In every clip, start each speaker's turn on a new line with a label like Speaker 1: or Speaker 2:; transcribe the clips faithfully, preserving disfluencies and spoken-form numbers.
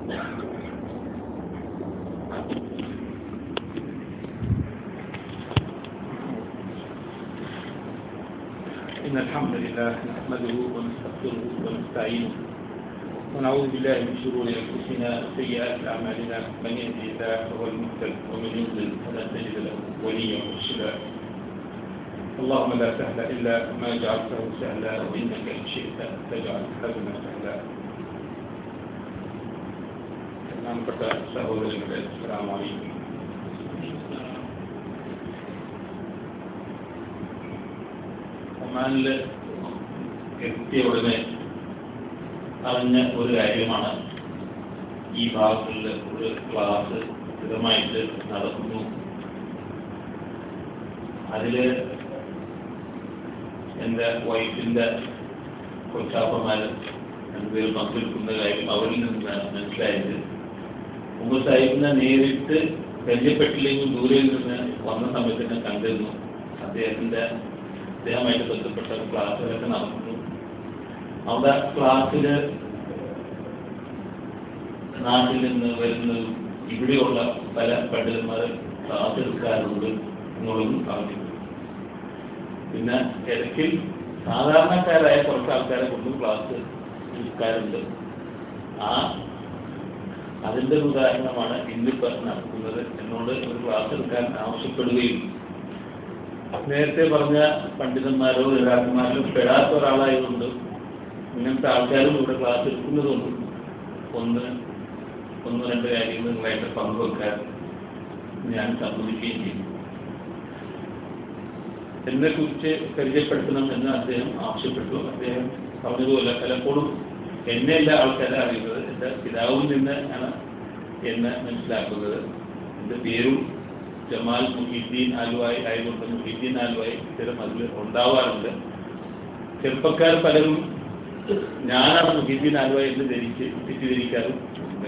Speaker 1: إن الحمد لله نحمده ونستغفره ونستعينه ونعوذ بالله من شرور أنفسنا وسيئات أعمالنا من يهده الله فهو المهتد ومن يضلل فلا تجد له وليا مرشدا اللهم لا سهل إلا ما جعلته سهلا وإنك إن شئت تجعل الحزن سهلا. ബഹുമാനപ്പെട്ട സഹോദരങ്ങളെ, അസ്സലാമു അലൈക്കും. ഒമാനിൽ എത്തിയ ഉടനെ അറിഞ്ഞ ഒരു കാര്യമാണ്, ഈ ഭാഗങ്ങളിൽ ഒരു ക്ലാസ് സ്ഥിരമായിട്ട് നടക്കുന്നു. അതിൽ എൻ്റെ വൈഫിൻ്റെ കൊച്ചാപ്പന്മാർ രണ്ടുപേരും പങ്കെടുക്കുന്ന കാര്യം അവരിൽ നിന്നാണ് മനസ്സിലായത്. ഉമ്മർ സാഹിബിനെ നേരിട്ട് പരിചയപ്പെട്ടില്ലെങ്കിൽ ദൂരയിൽ നിന്ന് വന്ന സമയത്ത് തന്നെ കണ്ടിരുന്നു. അദ്ദേഹത്തിൻ്റെ അദ്ദേഹമായിട്ട് ബന്ധപ്പെട്ട ക്ലാസ്സുകളൊക്കെ നടക്കുന്നു. അവിടെ ക്ലാസ്സിൽ നാട്ടിൽ നിന്ന് വരുന്നതും ഇവിടെയുള്ള പല പണ്ഡിതന്മാർ ക്ലാസ് എടുക്കാറുണ്ട് എന്നുള്ളതും പറഞ്ഞു. പിന്നെ ഇടയ്ക്കിൽ സാധാരണക്കാരായ കുറച്ച് ആൾക്കാരെ കൊണ്ടും ക്ലാസ് എടുക്കാറുണ്ട്. ആ അതിൻ്റെ ഒരു ഉദാഹരണമാണ് ഇന്നിപ്പോൾ നടക്കുന്നത്. എന്നോട് ഒരു ക്ലാസ് എടുക്കാൻ ആവശ്യപ്പെടുകയും നേരത്തെ പറഞ്ഞ പണ്ഡിതന്മാരോ നേതാക്കന്മാരോ പെടാത്ത ഒരാളായതുകൊണ്ട് ഇങ്ങനത്തെ ആൾക്കാരും ഇവിടെ ക്ലാസ് എടുക്കുന്നതുകൊണ്ട് ഒന്ന് ഒന്ന് രണ്ട് കാര്യങ്ങൾ നിങ്ങളായിട്ട് പങ്കുവെക്കാൻ ഞാൻ സമ്മതിക്കുകയും ചെയ്യും. എന്നെ കുറിച്ച് പരിചയപ്പെടുത്തണം എന്ന് അദ്ദേഹം ആവശ്യപ്പെട്ടു. അദ്ദേഹം പറഞ്ഞതുപോലെ പലപ്പോഴും എന്നെയല്ല ആൾക്കാരെ അറിയുന്നത്, എൻ്റെ പിതാവിൽ നിന്ന് ആണ് എന്നെ മനസ്സിലാക്കുന്നത്. എൻ്റെ പേരും ജമാൽ മുഹീദ്ദീൻ ആലുവായി ആയതുകൊണ്ട് മുഹീദ്ദീൻ ആലുവായി സ്ഥിരം അതിൽ ഉണ്ടാവാറുണ്ട്. ചെറുപ്പക്കാർ പലരും ഞാനാണ് മുഹീദ്ദീൻ ആലുവായി എന്ന് ധരിച്ച് തെറ്റിദ്ധരിക്കാറും ഉണ്ട്.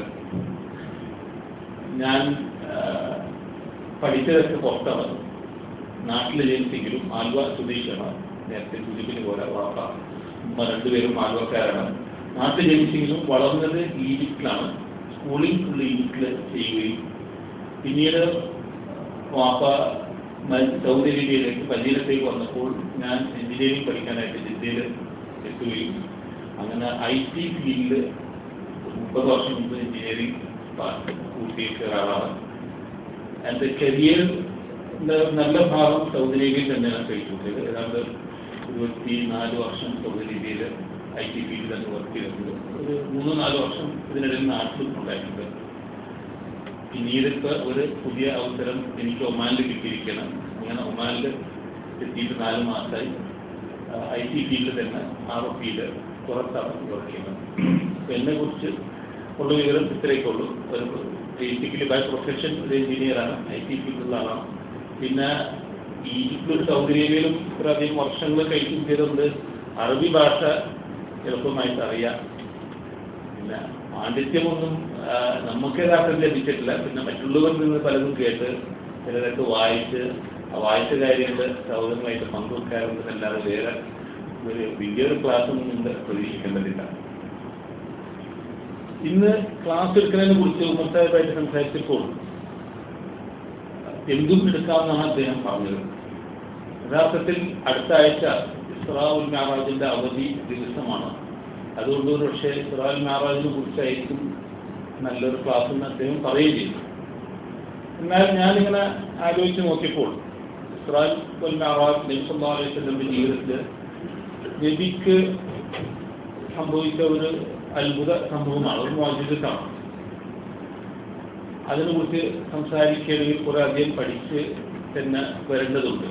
Speaker 1: ഞാൻ പഠിച്ചതൊക്കെ പുറത്താണ്. നാട്ടിൽ ജനിച്ചെങ്കിലും ആലുവ സ്വദേശിയാണ്. നേരത്തെ സൂചിപ്പിച്ച പോലെ വാപ്പ ഉമ്മ രണ്ടുപേരും ആലുവക്കാരാണ്. നാട്ടിൽ ജനിച്ചെങ്കിലും വളർന്നത് ഈജിപ്തിലാണ്. സ്കൂളിംഗ് ഫുൾ ഈജിപ്തിൽ ചെയ്യുകയും പിന്നീട് വാപ്പ സൗദി അറേബ്യയിലേക്ക് മദീനത്തേക്ക് വന്നപ്പോൾ ഞാൻ എഞ്ചിനീയറിംഗ് പഠിക്കാനായിട്ട് ജിദ്ദയിൽ എത്തുകയും അങ്ങനെ ഐ ടി ഫീൽഡിൽ മുപ്പത് വർഷം മുമ്പ് എഞ്ചിനീയറിംഗ് പൂർത്തീകരിച്ച ഒരാളാണ്. എൻ്റെ കരിയർ നല്ല ഭാഗം സൗദി അറേബ്യയിൽ തന്നെയാണ് കഴിക്കുന്നത്. ഏതാണ്ട് ഇരുപത്തി നാല് വർഷം സൗദി അറേബ്യയിൽ ഐ ടി ഫീൽഡിൽ തന്നെ വർക്ക് ചെയ്തിട്ടുണ്ട്. ഒരു മൂന്ന് നാല് വർഷം ഇതിനിടയിൽ നാട്ടിലും ഉണ്ടായിട്ടുണ്ട്. പിന്നീട് ഇപ്പോൾ ഒരു പുതിയ അവസരം എനിക്ക് ഒമാനിൽ കിട്ടിയിരിക്കണം. അങ്ങനെ ഒമാനിൽ എത്തിയിട്ട് നാല് മാസമായി ഐ ടി ഫീൽഡിൽ തന്നെ ആർ ഒ പിയിൽ പുറത്താണ് വർക്ക് ചെയ്യുന്നത്. അപ്പം എന്നെക്കുറിച്ച് ഉള്ള വിവരം ഇത്രയൊക്കെയുള്ളൂ. ഒരു ബേസിക്കലി ബൈ പ്രൊഫഷൻ ഒരു എഞ്ചിനീയറാണ്, ഐ ടി ഫീൽഡിലുള്ള ആളാണ്. പിന്നെ ഈജിപ്തിലും സൗദി അറേബ്യയിലും ഇത്രയധികം വർഷങ്ങൾ കഴിക്കും ചെയ്തുകൊണ്ട് അറബി ഭാഷ എളുപ്പമായിട്ട് അറിയാം. പിന്നെ പാണ്ഡിത്യമൊന്നും നമുക്ക് യഥാർത്ഥത്തിൽ ലഭിച്ചിട്ടില്ല. പിന്നെ മറ്റുള്ളവരിൽ നിന്ന് പലതും കേട്ട് ചിലതൊക്കെ വായിച്ച് ആ വായിച്ച കാര്യങ്ങൾ സൗഹൃദമായിട്ട് പങ്കുവെക്കാറുണ്ടെന്നല്ലാതെ വേറെ ഒരു വലിയൊരു ക്ലാസ്സൊന്നും നിങ്ങൾ പ്രതീക്ഷിക്കേണ്ടതില്ല. ഇന്ന് ക്ലാസ് എടുക്കുന്നതിനെ കുറിച്ച് ഉമ്മർ സാഹിബായിട്ട് സംസാരിച്ചപ്പോൾ എന്തും എടുക്കാമെന്നാണ് അദ്ദേഹം പറഞ്ഞത്. യഥാർത്ഥത്തിൽ അടുത്ത ആഴ്ച ഇസ്റാഉൽ മിഅ്റാജിന്റെ അവധി ദിവസമാണ്. അതുകൊണ്ട് ഒരു പക്ഷേ ഇസ്റാഉൽ മിഅ്റാജിനെ കുറിച്ചായിരിക്കും നല്ലൊരു ക്ലാസ് എന്ന് അദ്ദേഹം പറയുകയും ചെയ്തു. എന്നാൽ ഞാനിങ്ങനെ ആലോചിച്ച് നോക്കിയപ്പോൾ ഇസ്റാഉൽ മിഅ്റാജ് നബി സല്ലല്ലാഹു അലൈഹി വസല്ലമയുടെ ജീവിതത്തിൽ നബിക്ക് സംഭവിച്ച ഒരു അത്ഭുത സംഭവമാണ്, ഒരു മുഅ്ജിസത്താണ്. അതിനെക്കുറിച്ച് സംസാരിക്കുകയാണെങ്കിൽ കുറെ അധികം പഠിച്ച് തന്നെ വരേണ്ടതുണ്ട്.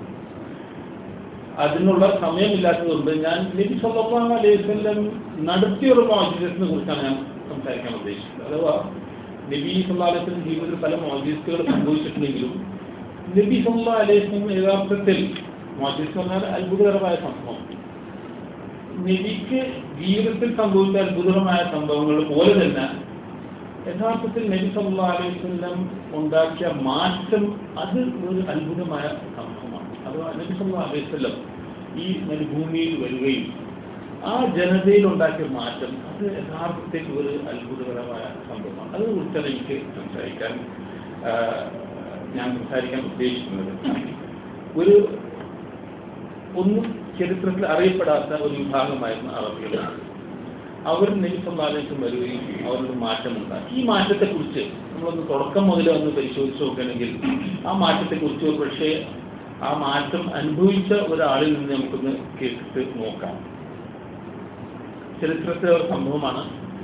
Speaker 1: അതിനുള്ള സമയമില്ലാത്തതുകൊണ്ട് ഞാൻ നബി സല്ലല്ലാഹു അലൈഹി വസല്ലം നടത്തിയൊരു മുഅ്ജിസത്തിനെ കുറിച്ചാണ് ഞാൻ സംസാരിക്കാൻ ഉദ്ദേശിച്ചത്. അഥവാ നബി സല്ലല്ലാഹു അലൈഹി വസല്ലം ജീവിതത്തിൽ പല മുഅ്ജിസത്തുകൾ സംഭവിച്ചിട്ടുണ്ടെങ്കിലും നബി സല്ലല്ലാഹു അലൈഹി വസല്ലം യഥാർത്ഥത്തിൽ മുഅ്ജിസത്ത് പറഞ്ഞാൽ അത്ഭുതകരമായ സംഭവം. നബിക്ക് ജീവിതത്തിൽ സംഭവിച്ച അത്ഭുതകരമായ സംഭവങ്ങൾ പോലെ തന്നെ യഥാർത്ഥത്തിൽ നബി സല്ലല്ലാഹു അലൈഹി വസല്ലം ഉണ്ടാക്കിയ മാറ്റം അത് ഒരു അത്ഭുതമായ സംഭവമാണ്. അഥവാ നബി സല്ലല്ലാഹു അലൈഹി വസല്ലം ഈ മരുഭൂമിയിൽ വരികയും ആ ജനതയിൽ ഉണ്ടാക്കിയ മാറ്റം അത് യഥാർത്ഥത്തിൽ ഒരു അത്ഭുതകരമായ സംഭവമാണ്. അതിനെക്കുറിച്ചാണ് എനിക്ക് സംസാരിക്കാൻ ഞാൻ സംസാരിക്കാൻ ഉദ്ദേശിക്കുന്നത്. ഒരു ഒന്നും ചരിത്രത്തിൽ അറിയപ്പെടാത്ത ഒരു വിഭാഗമായിരുന്നു അറബികൾ. അവർ നബി സല്ലല്ലാഹു അലൈഹി വസല്ലം വരികയും അവരൊരു മാറ്റമുണ്ടാക്കി. ഈ മാറ്റത്തെക്കുറിച്ച് നമ്മളൊന്ന് തുടക്കം മുതൽ ഒന്ന് പരിശോധിച്ച് നോക്കുകയാണെങ്കിൽ ആ മാറ്റത്തെക്കുറിച്ച് പക്ഷേ ആ മാറ്റം അനുഭവിച്ച ഒരാളിൽ നിന്ന് നമുക്കൊന്ന് കേട്ടിട്ട് നോക്കാം. ചരിത്രത്തിലെ ഒരു സംഭവമാണ്.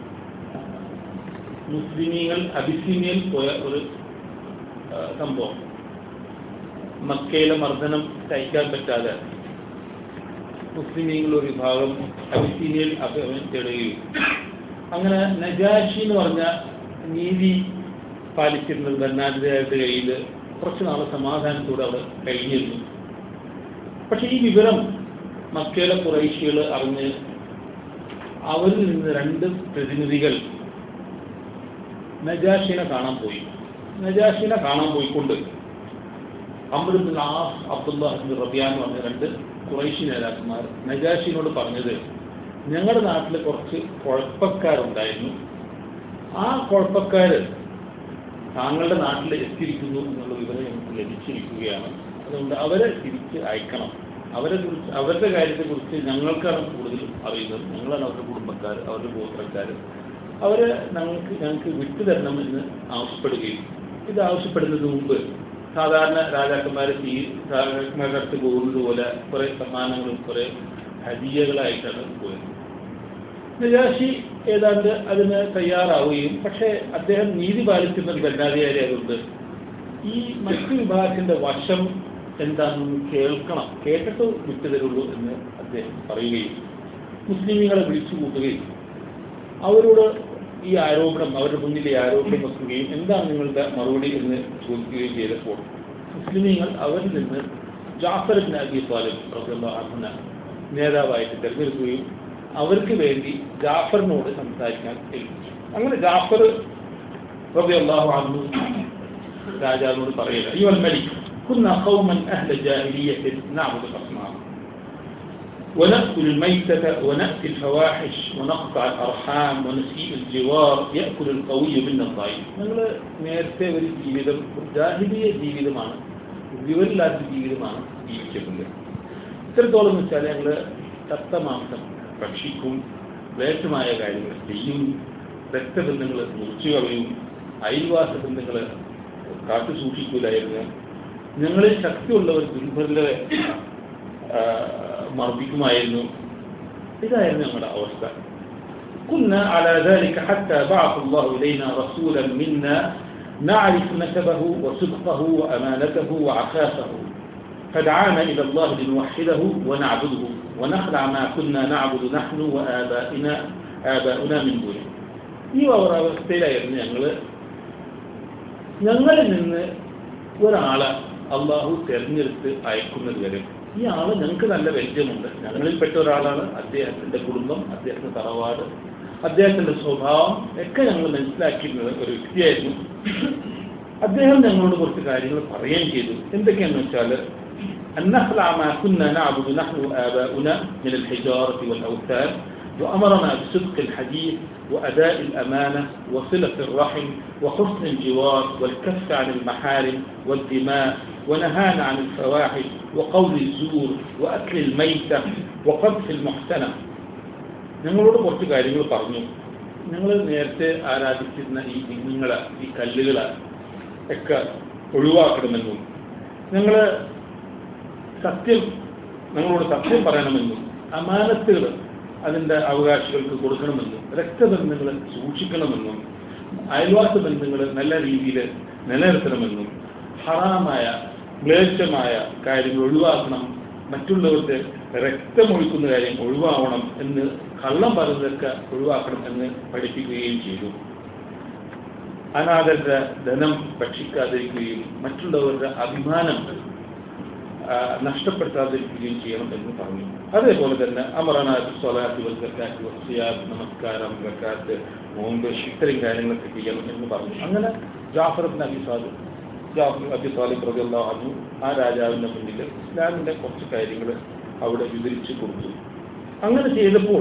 Speaker 1: മുസ്ലിമീങ്ങൾ അബിസീനിയയിൽ പോയ ഒരു സംഭവം. മക്കയിലെ മർദ്ദനം സഹിക്കാൻ പറ്റാതെ മുസ്ലിമീങ്ങൾ ഒരു വിഭാഗം അബിസീനിയയിൽ അഭയം തേടുകയും അങ്ങനെ നജാഷി എന്ന് പറഞ്ഞ നീതി പാലിച്ചിരുന്നത് ഭരണാധികാരിയുടെ കയ്യിൽ കുറച്ച് നാൾ സമാധാനത്തോടെ അവിടെ കഴിഞ്ഞിരുന്നു. പക്ഷെ ഈ വിവരം മക്കയിലെ ഖുറൈശികൾ അറിഞ്ഞ് അവരിൽ നിന്ന് രണ്ട് പ്രതിനിധികൾ നജാഷിനെ കാണാൻ പോയി. നജാഷിനെ കാണാൻ പോയിക്കൊണ്ട് Amr ibn al As, Abdullah ibn Rabia എന്ന് പറഞ്ഞ രണ്ട് ഖുറൈശി നേതാക്കന്മാർ നജാഷിനോട് പറഞ്ഞത്, ഞങ്ങളുടെ നാട്ടിൽ കുറച്ച് കുഴപ്പക്കാരുണ്ടായിരുന്നു, ആ കുഴപ്പക്കാർ താങ്കളുടെ നാട്ടിൽ എത്തിയിരിക്കുന്നു എന്നുള്ള വിവരം ഞങ്ങൾക്ക് ലഭിച്ചിരിക്കുകയാണ്. അതുകൊണ്ട് അവരെ തിരിച്ച് അയക്കണം. അവരെ കുറിച്ച് അവരുടെ കാര്യത്തെക്കുറിച്ച് ഞങ്ങൾക്കാണ് കൂടുതലും അറിയുന്നത്. ഞങ്ങളാണ് അവരുടെ കുടുംബക്കാർ, അവരുടെ ഗോത്രക്കാർ. അവരെ ഞങ്ങൾക്ക് ഞങ്ങൾക്ക് വിട്ടുതരണം എന്ന് ആവശ്യപ്പെടുകയും ഇത് ആവശ്യപ്പെടുന്നതിന് മുമ്പ് സാധാരണ രാജാക്കന്മാരെ തീ രാജാക്കന്മാരുടെ അടുത്ത് പോകുന്നത് പോലെ കുറേ സമ്മാനങ്ങളും കുറേ ഹദിയകളായിട്ടാണ് പോയത്. നജാഷി ഏതാണ്ട് അതിന് തയ്യാറാവുകയും പക്ഷേ അദ്ദേഹം നീതി പാലിക്കുന്ന ഒരു ഭരണാധികാരി ആയതുകൊണ്ട് ഈ മറ്റു വിഭാഗത്തിൻ്റെ വശം എന്താണെന്ന് കേൾക്കണം, കേട്ടിട്ട് വിട്ടുതരുള്ളൂ എന്ന് അദ്ദേഹം പറയുകയും മുസ്ലിമീങ്ങളെ വിളിച്ചു കൂട്ടുകയും അവരോട് ഈ ആരോപണം അവരുടെ മുന്നിൽ ഈ ആരോപണം വെക്കുകയും എന്താണ് നിങ്ങളുടെ മറുപടി എന്ന് ചോദിക്കുകയും ചെയ്തപ്പോൾ മുസ്ലിമീങ്ങൾ അവരിൽ നിന്ന് ജാഫർ ഇബ്നു അബീ ത്വാലിബ് റളിയല്ലാഹു അൻഹു നേതാവായിട്ട് തിരഞ്ഞെടുക്കുകയും അവർക്ക് വേണ്ടി ജാഫറിനോട് സംസാരിക്കാൻ ഏൽപ്പിച്ചു. അങ്ങനെ ജാഫർ റളിയല്ലാഹു അൻഹു രാജാവിനോട് പറയുക, അയ്യുൽ മലിക് കുന്ന ഖൗമൻ അഹ്ല ജാഹിലിയ്യത്തിൻ നഅബുദു അസ്നാം ونأكل الميتة ونأتي الفواحش ونقطع الأرحام ونسيء الجوار يأكل القوي منا الضعيف. ഞങ്ങൾ നേരത്തെ ഒരു ജീവിതം ജാഹിലിയ ജീവിതമാണ്, വിവരമില്ലാത്ത ജീവിതമാണ് ജീവിച്ചിട്ടുണ്ട്. ഇത്രത്തോളം എന്ന് വെച്ചാൽ ഞങ്ങൾ ചത്തമാംസം ഭക്ഷിക്കും, വേഷമായ കാര്യങ്ങൾ ചെയ്യും, രക്തബന്ധങ്ങൾ മുറിച്ചു കളയും, അയൽവാസ ബന്ധങ്ങൾ കാത്തു സൂക്ഷിക്കൂലായിരുന്നു, ഞങ്ങളിൽ ശക്തിയുള്ളവർ ദുർബലരെ മർദ്ദിക്കുമായിരുന്നു. ഇതായിരുന്നു ഞങ്ങളുടെ അവസ്ഥ. كنا على ذلك حتى بعث الله إلينا رسولا منا نعرف نسبه وصدقه وأمانته وعفافه فدعانا إلى الله لنوحده ونعبده ونخلع ما كنا نعبد نحن وآباؤنا آباؤنا من دونه. ഈ അവസ്ഥയിലായിരുന്നു ഞങ്ങൾ. ഞങ്ങളിൽ നിന്ന് ഒരാളെ അള്ളാഹു തിരഞ്ഞെടുത്ത് അയക്കുന്നത് വരെ ഈ ആള് ഞങ്ങൾക്ക് നല്ല പരിചയമുണ്ട്, ഞങ്ങളിൽപ്പെട്ട ഒരാളാണ്, അദ്ദേഹത്തിൻ്റെ കുടുംബം, അദ്ദേഹത്തിൻ്റെ തറവാട്, അദ്ദേഹത്തിൻ്റെ സ്വഭാവം ഒക്കെ ഞങ്ങൾ മനസ്സിലാക്കിയിരുന്നത് ഒരു വ്യക്തിയായിരുന്നു. അദ്ദേഹം ഞങ്ങളോട് കുറച്ച് കാര്യങ്ങൾ പറയുകയും ചെയ്തു. എന്തൊക്കെയാണെന്ന് വെച്ചാൽ أنخلع ما كنا نعبد نحن وآباؤنا من الحجارة والأوثان وأمرنا بصدق الحديث وأداء الأمانة وصلة الرحم وحسن الجوار والكف عن المحارم والدماء ونهانا عن الفواحش وقول الزور وأكل الميتة وقذف المحسنة. ഞങ്ങളോട് കുറച്ച് കാര്യങ്ങൾ പറഞ്ഞു. ഞങ്ങൾ നേരത്തെ ആരാധിച്ചിരുന്ന ഈ നിങ്ങളെ ഈ കല്ലുകളെ ഒക്കെ ഒഴിവാക്കണമെന്നും ഞങ്ങൾ സത്യം ഞങ്ങളോട് സത്യം പറയണമെന്നും അമാനത്തുകൾ അതിൻ്റെ അവകാശികൾക്ക് കൊടുക്കണമെന്നും രക്തബന്ധങ്ങൾ സൂക്ഷിക്കണമെന്നും അയൽവാസ ബന്ധങ്ങൾ നല്ല രീതിയിൽ നിലനിർത്തണമെന്നും ഹറാമായ മ്ലേച്ഛമായ കാര്യങ്ങൾ ഒഴിവാക്കണം, മറ്റുള്ളവർക്ക് രക്തമൊഴിക്കുന്ന കാര്യം ഒഴിവാക്കണം എന്ന് കള്ളം പറയുന്നതൊക്കെ ഒഴിവാക്കണം എന്ന് പഠിപ്പിക്കുകയും ചെയ്തു. അനാഥരുടെ ധനം ഭക്ഷിക്കാതിരിക്കുകയും മറ്റുള്ളവരുടെ അഭിമാനം നഷ്ടപ്പെടുത്താതിരിക്കുകയും ചെയ്യണം എന്ന് പറഞ്ഞു. അതേപോലെ തന്നെ അമറനാഥ് സ്വലാത്ത് വൽ സക്കാത്ത് വസിയാത്ത്, നമസ്കാരം, സക്കാത്ത്, നോമ്പ്, ഇത്തരം കാര്യങ്ങളൊക്കെ ചെയ്യണം എന്ന് പറഞ്ഞു. അങ്ങനെ ജാഫർ ഇബ്നു അബീ ത്വാലിബ് ജാഫർ അബി ത്വാലിബ് റളിയല്ലാഹു അൻഹു ആ രാജാവിൻ്റെ മുന്നിൽ ഇസ്ലാമിൻ്റെ കുറച്ച് കാര്യങ്ങൾ അവിടെ വിവരിച്ചു കൊടുത്തു. അങ്ങനെ ചെയ്തപ്പോൾ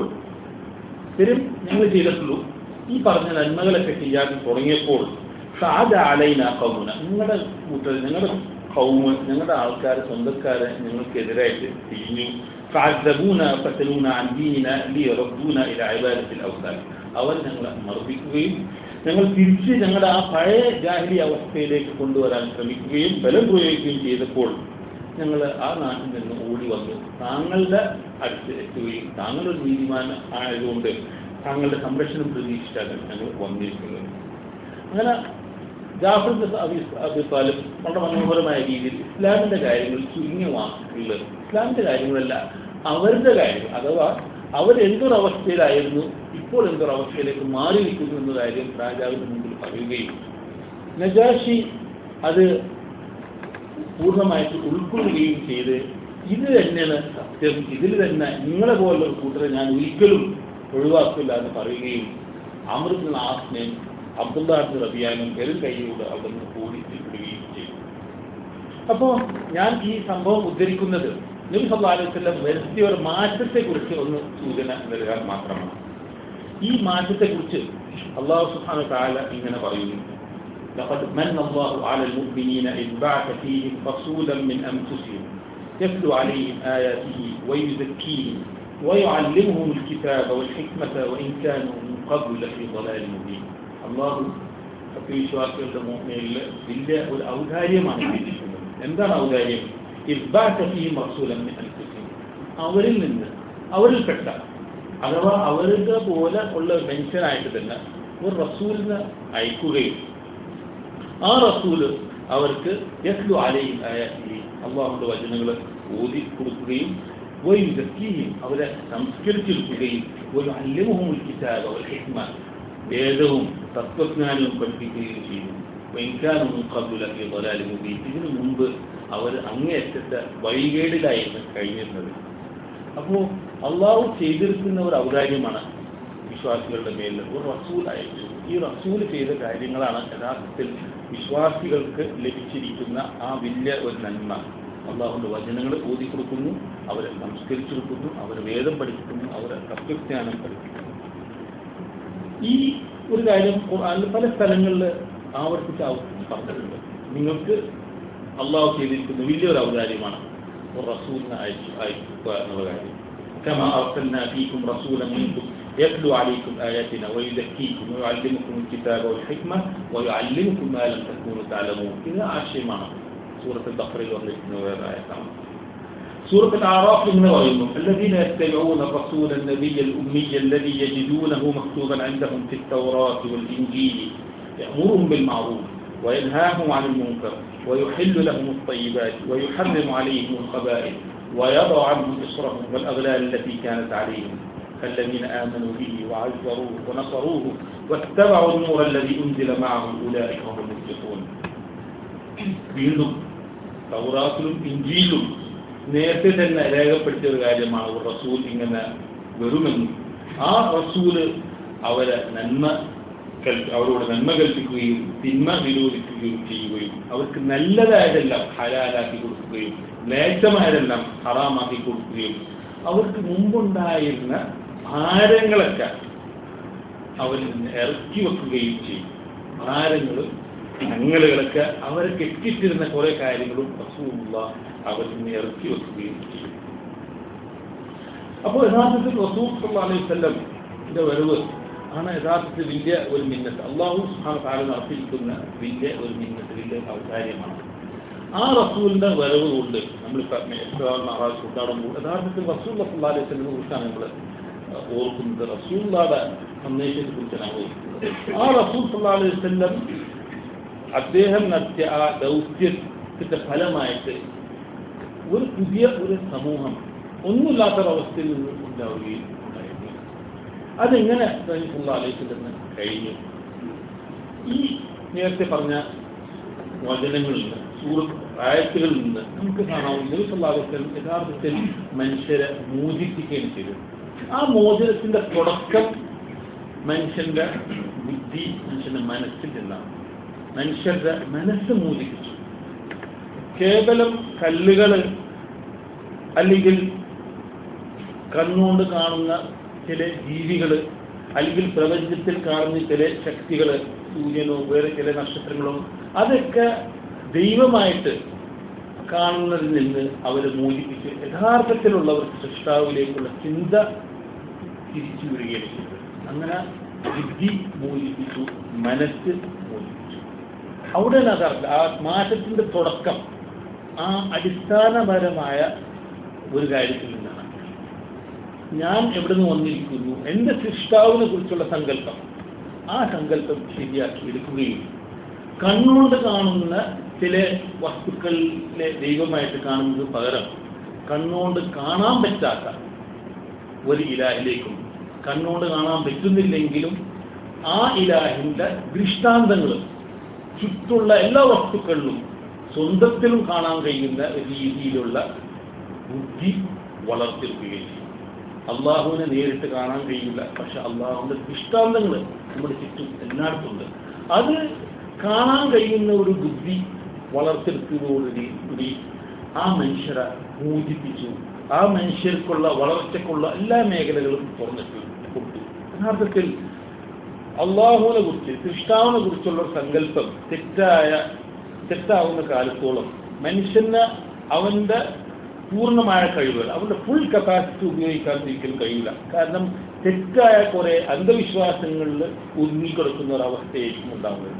Speaker 1: ശരി ഞങ്ങൾ ചെയ്തിട്ടുള്ളൂ. ഈ പറഞ്ഞ നന്മകളൊക്കെ ചെയ്യാൻ തുടങ്ങിയപ്പോൾ സാദ അലൈന ഖൗമുന, നിങ്ങളുടെ കൂട്ടർ ഞങ്ങളുടെ ഖൗമ് ഞങ്ങളുടെ ആൾക്കാർ സ്വന്തക്കാരെ ഞങ്ങൾക്കെതിരായിട്ട് തിരിഞ്ഞു. ഫഅദ്ദബൂന ഫതലൂന അൻ ദീനിന ലിയറദ്ദൂന ഇലാ ഇബാദത്തിൽ ഔസാൻ, അവർ ഞങ്ങളെ മർദ്ദിക്കുകയും ഞങ്ങൾ തിരിച്ച് ഞങ്ങളുടെ ആ പഴയ ജാഹിലി അവസ്ഥയിലേക്ക് കൊണ്ടുവരാൻ ശ്രമിക്കുകയും ബലം പ്രയോഗിക്കുകയും ചെയ്തപ്പോൾ ഞങ്ങൾ ആ നാട്ടിൽ നിന്ന് ഓടി വന്നു താങ്കളുടെ അടുത്ത് എത്തുകയും താങ്കളൊരു നീതിമാൻ ആയതുകൊണ്ട് താങ്കളുടെ സംരക്ഷണം പ്രതീക്ഷിച്ചാണ് ഞങ്ങൾ വന്നിരിക്കുന്നത്. അങ്ങനെ ജാഫർ അബി അബി താലിബ് വളരെ മനോഹരമായ രീതിയിൽ ഇസ്ലാമിൻ്റെ കാര്യങ്ങൾ ചുരുങ്ങിയ വാക്കുകൾ, ഇസ്ലാമിൻ്റെ കാര്യങ്ങളല്ല അവരുടെ കാര്യങ്ങൾ, അഥവാ അവരെന്തൊരവസ്ഥയിലായിരുന്നു ഇപ്പോൾ എന്തൊരവസ്ഥയിലേക്ക് മാറിയിരിക്കുന്നു എന്ന കാര്യം രാജാവിൻ്റെ മുമ്പിൽ പറയുകയും നജാഷി അത് പൂർണ്ണമായിട്ട് ഉൾക്കൊള്ളുകയും ചെയ്ത് ഇത് തന്നെയാണ് സത്യം, ഇതിൽ തന്നെ നിങ്ങളെ പോലുള്ള കൂട്ടരെ ഞാൻ ഒരിക്കലും ഒഴിവാക്കില്ല എന്ന് പറയുകയും അമർ ഇബ്നുൽ ആസിനെയും അബ്ദുല്ലാഹ് ഇബ്നു റബിയാനും എതിർ കൈയോട് അവിടെ നിന്ന് ഓടിച്ചിടുകയും ചെയ്തു. അപ്പോൾ ഞാൻ ഈ സംഭവം ഉദ്ധരിക്കുന്നത് നബി സല്ലല്ലാഹു അലൈഹി വസല്ലം വരുത്തിയ ഒരു മാറ്റത്തെക്കുറിച്ച് ഒന്ന് സൂചന നൽകാൻ മാത്രമാണ്. ഈ മാറ്റത്തെക്കുറിച്ച് അല്ലാഹു സുബ്ഹാനഹു വ തആല ഇങ്ങനെ പറയുന്നു: ലഖദ് മന്ന അല്ലാഹു അലൽ മുഅ്മിനീന ഇദ് ബഅസ ഫീഹിം റസൂലൻ മിൻ അൻഫുസിഹിം യത്ലു അലൈഹിം ആയാതിഹി വയുസക്കീഹിം വയുഅല്ലിമുഹുൽ കിതാബ വൽ ഹിക്മത വഇൻ കാനൂ മിൻ ഖബ്ലു ലഫീ ളലാലിൻ മുബീൻ. അല്ലാഹു സത്യവിശ്വാസികളുടെ മുഅ്മിനീകളിൽ വലിയ ഒരു ഔദാര്യമാണ് ചെയ്തിരിക്കുന്നത്. എന്താണ് ഔദാര്യം? ഇദ് ബഅസ ഫീഹിം റസൂലൻ മിൻ അൻഫുസിഹിം, അവരിൽ നിന്ന് അവരിൽപ്പെട്ട അഥവാ അവരുടെ പോലെ ഉള്ള മനുഷ്യനായിട്ട് തന്നെ ഒരു റസൂലിനെ അയക്കുകയും ആ റസൂല് അവർക്ക് യത്ലു അലൈഹിം ആയാതിഹി അല്ലാഹുവിന്റെ വചനങ്ങൾ ഓതി കൊടുക്കുകയും വയുസക്കീഹിം അവരെ സംസ്കരിച്ചെടുക്കുകയും വയുഅല്ലിമുഹുൽ കിതാബ വൽ ഹിക്മ വേദവും തത്വജ്ഞാനവും പഠിപ്പിക്കുകയും ചെയ്തു. വഇൻ കാനൂ മിൻ ഖബ്ലു ലഫീ ളലാലിൻ മുബീൻ, ഇതിനു മുമ്പ് അവർ അങ്ങേയറ്റത്തെ വഴികേടിലായിരുന്നു കഴിഞ്ഞിരുന്നത്. അപ്പോൾ അള്ളാഹു ചെയ്തിരിക്കുന്ന ഒരു ഔദാര്യമാണ് വിശ്വാസികളുടെ മേലിൽ ഒരു റസൂൽ അയച്ചു. ഈ റസൂൽ ചെയ്ത കാര്യങ്ങളാണ് യഥാർത്ഥത്തിൽ വിശ്വാസികൾക്ക് ലഭിച്ചിരിക്കുന്ന ആ വലിയ ഒരു നന്മ. അള്ളാഹുവിൻ്റെ വചനങ്ങൾ ഓതി കൊടുക്കുന്നു, അവരെ സംസ്കരിച്ചെടുക്കുന്നു, അവരെ വേദം പഠിപ്പിക്കുന്നു, അവരെ തത്വജ്ഞാനം പഠിപ്പിക്കുന്നു. ഈ ഒരു കാര്യം ഖുർആനിൽ പല സ്ഥലങ്ങളിൽ ആവർത്തിച്ച് ആവർത്തിച്ച് പറഞ്ഞിട്ടുണ്ട്. നിങ്ങൾക്ക് അള്ളാഹു ചെയ്തിരിക്കുന്ന വലിയൊരു ഔദാര്യമാണ് ഒരു റസൂലിനെ അയച്ചു അയക്കുക എന്നുള്ള കാര്യം. كما أرسلنا فيكم رسولا منكم يتلو عليكم آياتنا ويزكيكم ويعلمكم الكتاب والحكمة ويعلمكم ما لم تكونوا تعلمون. إذا عاشمنا سورة البقرة والآية. سورة الأعراف من غيرهم الذين يتبعون الرسول النبي الأمي الذي يجدونه مكتوبا عندهم في التوراة والإنجيل يأمرهم بالمعروف وينهاهم عن المنكر ويحل لهم الطيبات ويحرم عليهم الخبائث ويضع عنهم إصرهم والأغلال التي كانت عليهم فالذين آمنوا به وعزروه ونصروه واتبعوا النور الذي أنزل معه أولئك هم المفلحون. വീണ്ടും തൗറാത്തിലും ഇഞ്ചീലും നേരത്തെ തന്നെ രേഖപ്പെടുത്തിയ ഒരു കാര്യമാണ് ഒരു റസൂൽ ഇങ്ങനെ വരുമെന്നും ആ റസൂല് അവരെ നന്മ അവരോട് നന്മ കൽപ്പിക്കുകയും തിന്മ വിരോധിക്കുകയും ചെയ്യുകയും അവർക്ക് നല്ലതായതെല്ലാം ഹലാലാക്കി കൊടുക്കുകയും മ്ലേച്ഛമായതെല്ലാം ഹറാമാക്കി കൊടുക്കുകയും അവർക്ക് മുമ്പുണ്ടായിരുന്ന ഭാരങ്ങളൊക്കെ അവരിൽ നിന്ന് ഇറക്കി വെക്കുകയും ചെയ്യും. ഭാരങ്ങളും ഞങ്ങളുകളൊക്കെ അവരെ കെട്ടിട്ടിരുന്ന കുറെ കാര്യങ്ങളും റസൂലുള്ളാഹ് അവരിൽ നിന്ന് ഇറക്കി വെക്കുകയും ചെയ്യും. അപ്പോൾ യഥാർത്ഥത്തിൽ റസൂൽ സല്ലല്ലാഹു അലൈഹി വസല്ലമിന്റെ വരവ് ആണ് യഥാർത്ഥത്തിൽ വലിയ ഒരു മിന്നത്ത്. അല്ലാഹു സുബ്ഹാനഹു വ തആല നടത്തിയിരിക്കുന്ന വലിയ ഒരു മിന്നത്ത്, വലിയ ഔദാര്യമാണ്. ആ റസൂലിന്റെ വരവ് കൊണ്ട് നമ്മളിപ്പോൾ മഹാരാജ് കൊണ്ടാടുമ്പോൾ യഥാർത്ഥത്തിൽ റസൂൽ സല്ലല്ലാഹു അലൈഹി വസല്ലമിനെ കുറിച്ചാണ് നമ്മൾ ഓർക്കുന്നത്. റസൂലുള്ളാഹിയുടെ സന്ദേശത്തെ കുറിച്ചാണ് ഓർക്കുന്നത്. ആ റസൂൽ സല്ലല്ലാഹു അലൈഹി വസല്ലം അദ്ദേഹം നടത്തിയ ആ ദൗത്യത്തിന്റെ ഫലമായിട്ട് ഒരു പുതിയ ഒരു സമൂഹം ഒന്നുമില്ലാത്തൊരവസ്ഥയിൽ നിന്ന് ഉണ്ടാവുകയും ഉണ്ടായിരുന്നു. അതെങ്ങനെ നബി സല്ലല്ലാഹു അലൈഹി വസല്ലം കഴിഞ്ഞു? ഈ നേരത്തെ പറഞ്ഞ വചനങ്ങളിൽ നിന്ന് സൂറത്ത് ആയത്തുകളിൽ നിന്ന് നമുക്ക് കാണാം നബി സല്ലല്ലാഹു അലൈഹി വസല്ലം യഥാർത്ഥത്തിൽ മനുഷ്യരെ മോചിപ്പിക്കുകയും ചെയ്തു. ആ മോചനത്തിന്റെ തുടക്കം മനുഷ്യന്റെ ബുദ്ധി, മനുഷ്യന്റെ മനസ്സിൽ നിന്നാണ്. മനുഷ്യരുടെ മനസ്സ് മോചിപ്പിച്ചു. കേവലം കല്ലുകൾ അല്ലെങ്കിൽ കണ്ണുകൊണ്ട് കാണുന്ന ചില ജീവികൾ, അല്ലെങ്കിൽ പ്രപഞ്ചത്തിൽ കാണുന്ന ചില ശക്തികൾ, സൂര്യനോ വേറെ ചില നക്ഷത്രങ്ങളോ, അതൊക്കെ ദൈവമായിട്ട് കാണുന്നതിൽ നിന്ന് അവരെ മോചിപ്പിച്ച് യഥാർത്ഥത്തിലുള്ളവർക്ക് സൃഷ്ടാവിലേക്കുള്ള ചിന്ത തിരിച്ചു വരികയാണ് ചെയ്തത്. അങ്ങനെ ബുദ്ധി മോചിപ്പിച്ചു, മനസ്സ് മോചിപ്പിച്ചു. അവിടെയാണ് അതറിയില്ല. ആ മാറ്റത്തിന്റെ തുടക്കം ആ അടിസ്ഥാനപരമായ ഒരു കാര്യത്തിൽ നിന്നാണ്. ഞാൻ എവിടെ നിന്ന് വന്നിരിക്കുന്നു, എൻ്റെ സൃഷ്ടാവിനെ കുറിച്ചുള്ള സങ്കല്പം, ആ സങ്കല്പം ശരിയാക്കി എടുക്കുകയും കണ്ണുകൊണ്ട് കാണുന്ന ചില വസ്തുക്കളിലെ ദൈവമായിട്ട് കാണുന്നത് പകരം കണ്ണുകൊണ്ട് കാണാൻ പറ്റാത്ത ഒരു ഇലാഹിലേക്കും, കണ്ണുകൊണ്ട് കാണാൻ പറ്റുന്നില്ലെങ്കിലും ആ ഇലാഹിന്റെ ദൃഷ്ടാന്തങ്ങളും ചുറ്റുള്ള എല്ലാ വസ്തുക്കളിലും സ്വന്തത്തിലും കാണാൻ കഴിയുന്ന രീതിയിലുള്ള ബുദ്ധി വളർത്തിയെടുക്കുകയും ചെയ്യും. അള്ളാഹുവിനെ നേരിട്ട് കാണാൻ കഴിയില്ല, പക്ഷെ അള്ളാഹുവിന്റെ ദൃഷ്ടാന്തങ്ങൾ നമ്മുടെ ചുറ്റും എല്ലായിടത്തുണ്ട്. അത് കാണാൻ കഴിയുന്ന ഒരു ബുദ്ധി വളർത്തിയെടുത്തതോടുകൂടി ആ മനുഷ്യരെ മോചിപ്പിച്ചു. ആ മനുഷ്യർക്കുള്ള വളർച്ചയ്ക്കുള്ള എല്ലാ മേഖലകളും തുറന്നിട്ട് കൊടുത്തു. യഥാർത്ഥത്തിൽ അള്ളാഹുവിനെ കുറിച്ച്, സൃഷ്ടാവിനെ കുറിച്ചുള്ള സങ്കല്പം തെറ്റായ തെറ്റാവുന്ന കാലത്തോളം മനുഷ്യന് അവന്റെ പൂർണ്ണമായ കഴിവുകൾ, അവന്റെ ഫുൾ കപ്പാസിറ്റി ഉപയോഗിക്കാൻ ഒരിക്കലും കഴിയില്ല. കാരണം തെറ്റായ കുറെ അന്ധവിശ്വാസങ്ങളിൽ ഒതുങ്ങിക്കിടക്കുന്ന ഒരവസ്ഥയായിരിക്കും ഉണ്ടാവുന്നത്.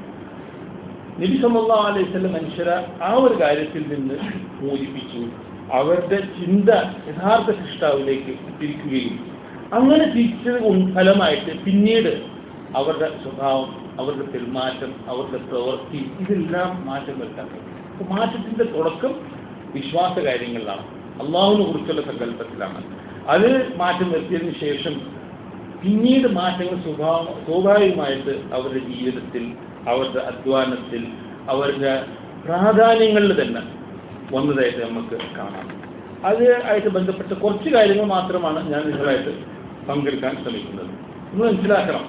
Speaker 1: നബി സല്ലല്ലാഹു അലൈഹി വസല്ലം മനുഷ്യരെ ആ ഒരു കാര്യത്തിൽ നിന്ന് മോചിപ്പിച്ചു. അവരുടെ ചിന്ത യഥാർത്ഥ സൃഷ്ടാവിലേക്ക് തിരിക്കുകയും അങ്ങനെ തിരിച്ചത് ഫലമായിട്ട് പിന്നീട് അവരുടെ സ്വഭാവം, അവരുടെ പെരുമാറ്റം, അവരുടെ പ്രവൃത്തി, ഇതെല്ലാം മാറ്റം വരുത്താൻ കഴിയും. അപ്പോൾ മാറ്റത്തിന്റെ തുടക്കം വിശ്വാസ കാര്യങ്ങളിലാണ്, അള്ളാഹുവിനെ കുറിച്ചുള്ള സങ്കല്പത്തിലാണ്. അത് മാറ്റം വരുത്തിയതിനു ശേഷം പിന്നീട് മാറ്റങ്ങൾ സ്വഭാവ സ്വാഭാവികമായിട്ട് അവരുടെ ജീവിതത്തിൽ, അവരുടെ അധ്വാനത്തിൽ, അവരുടെ പ്രാധാന്യങ്ങളിൽ തന്നെ വന്നതായിട്ട് നമുക്ക് കാണാം. അത് ആയിട്ട് ബന്ധപ്പെട്ട കുറച്ച് കാര്യങ്ങൾ മാത്രമാണ് ഞാൻ നിങ്ങളായിട്ട് പങ്കെടുക്കാൻ ശ്രമിക്കുന്നത്. നിങ്ങൾ മനസ്സിലാക്കണം,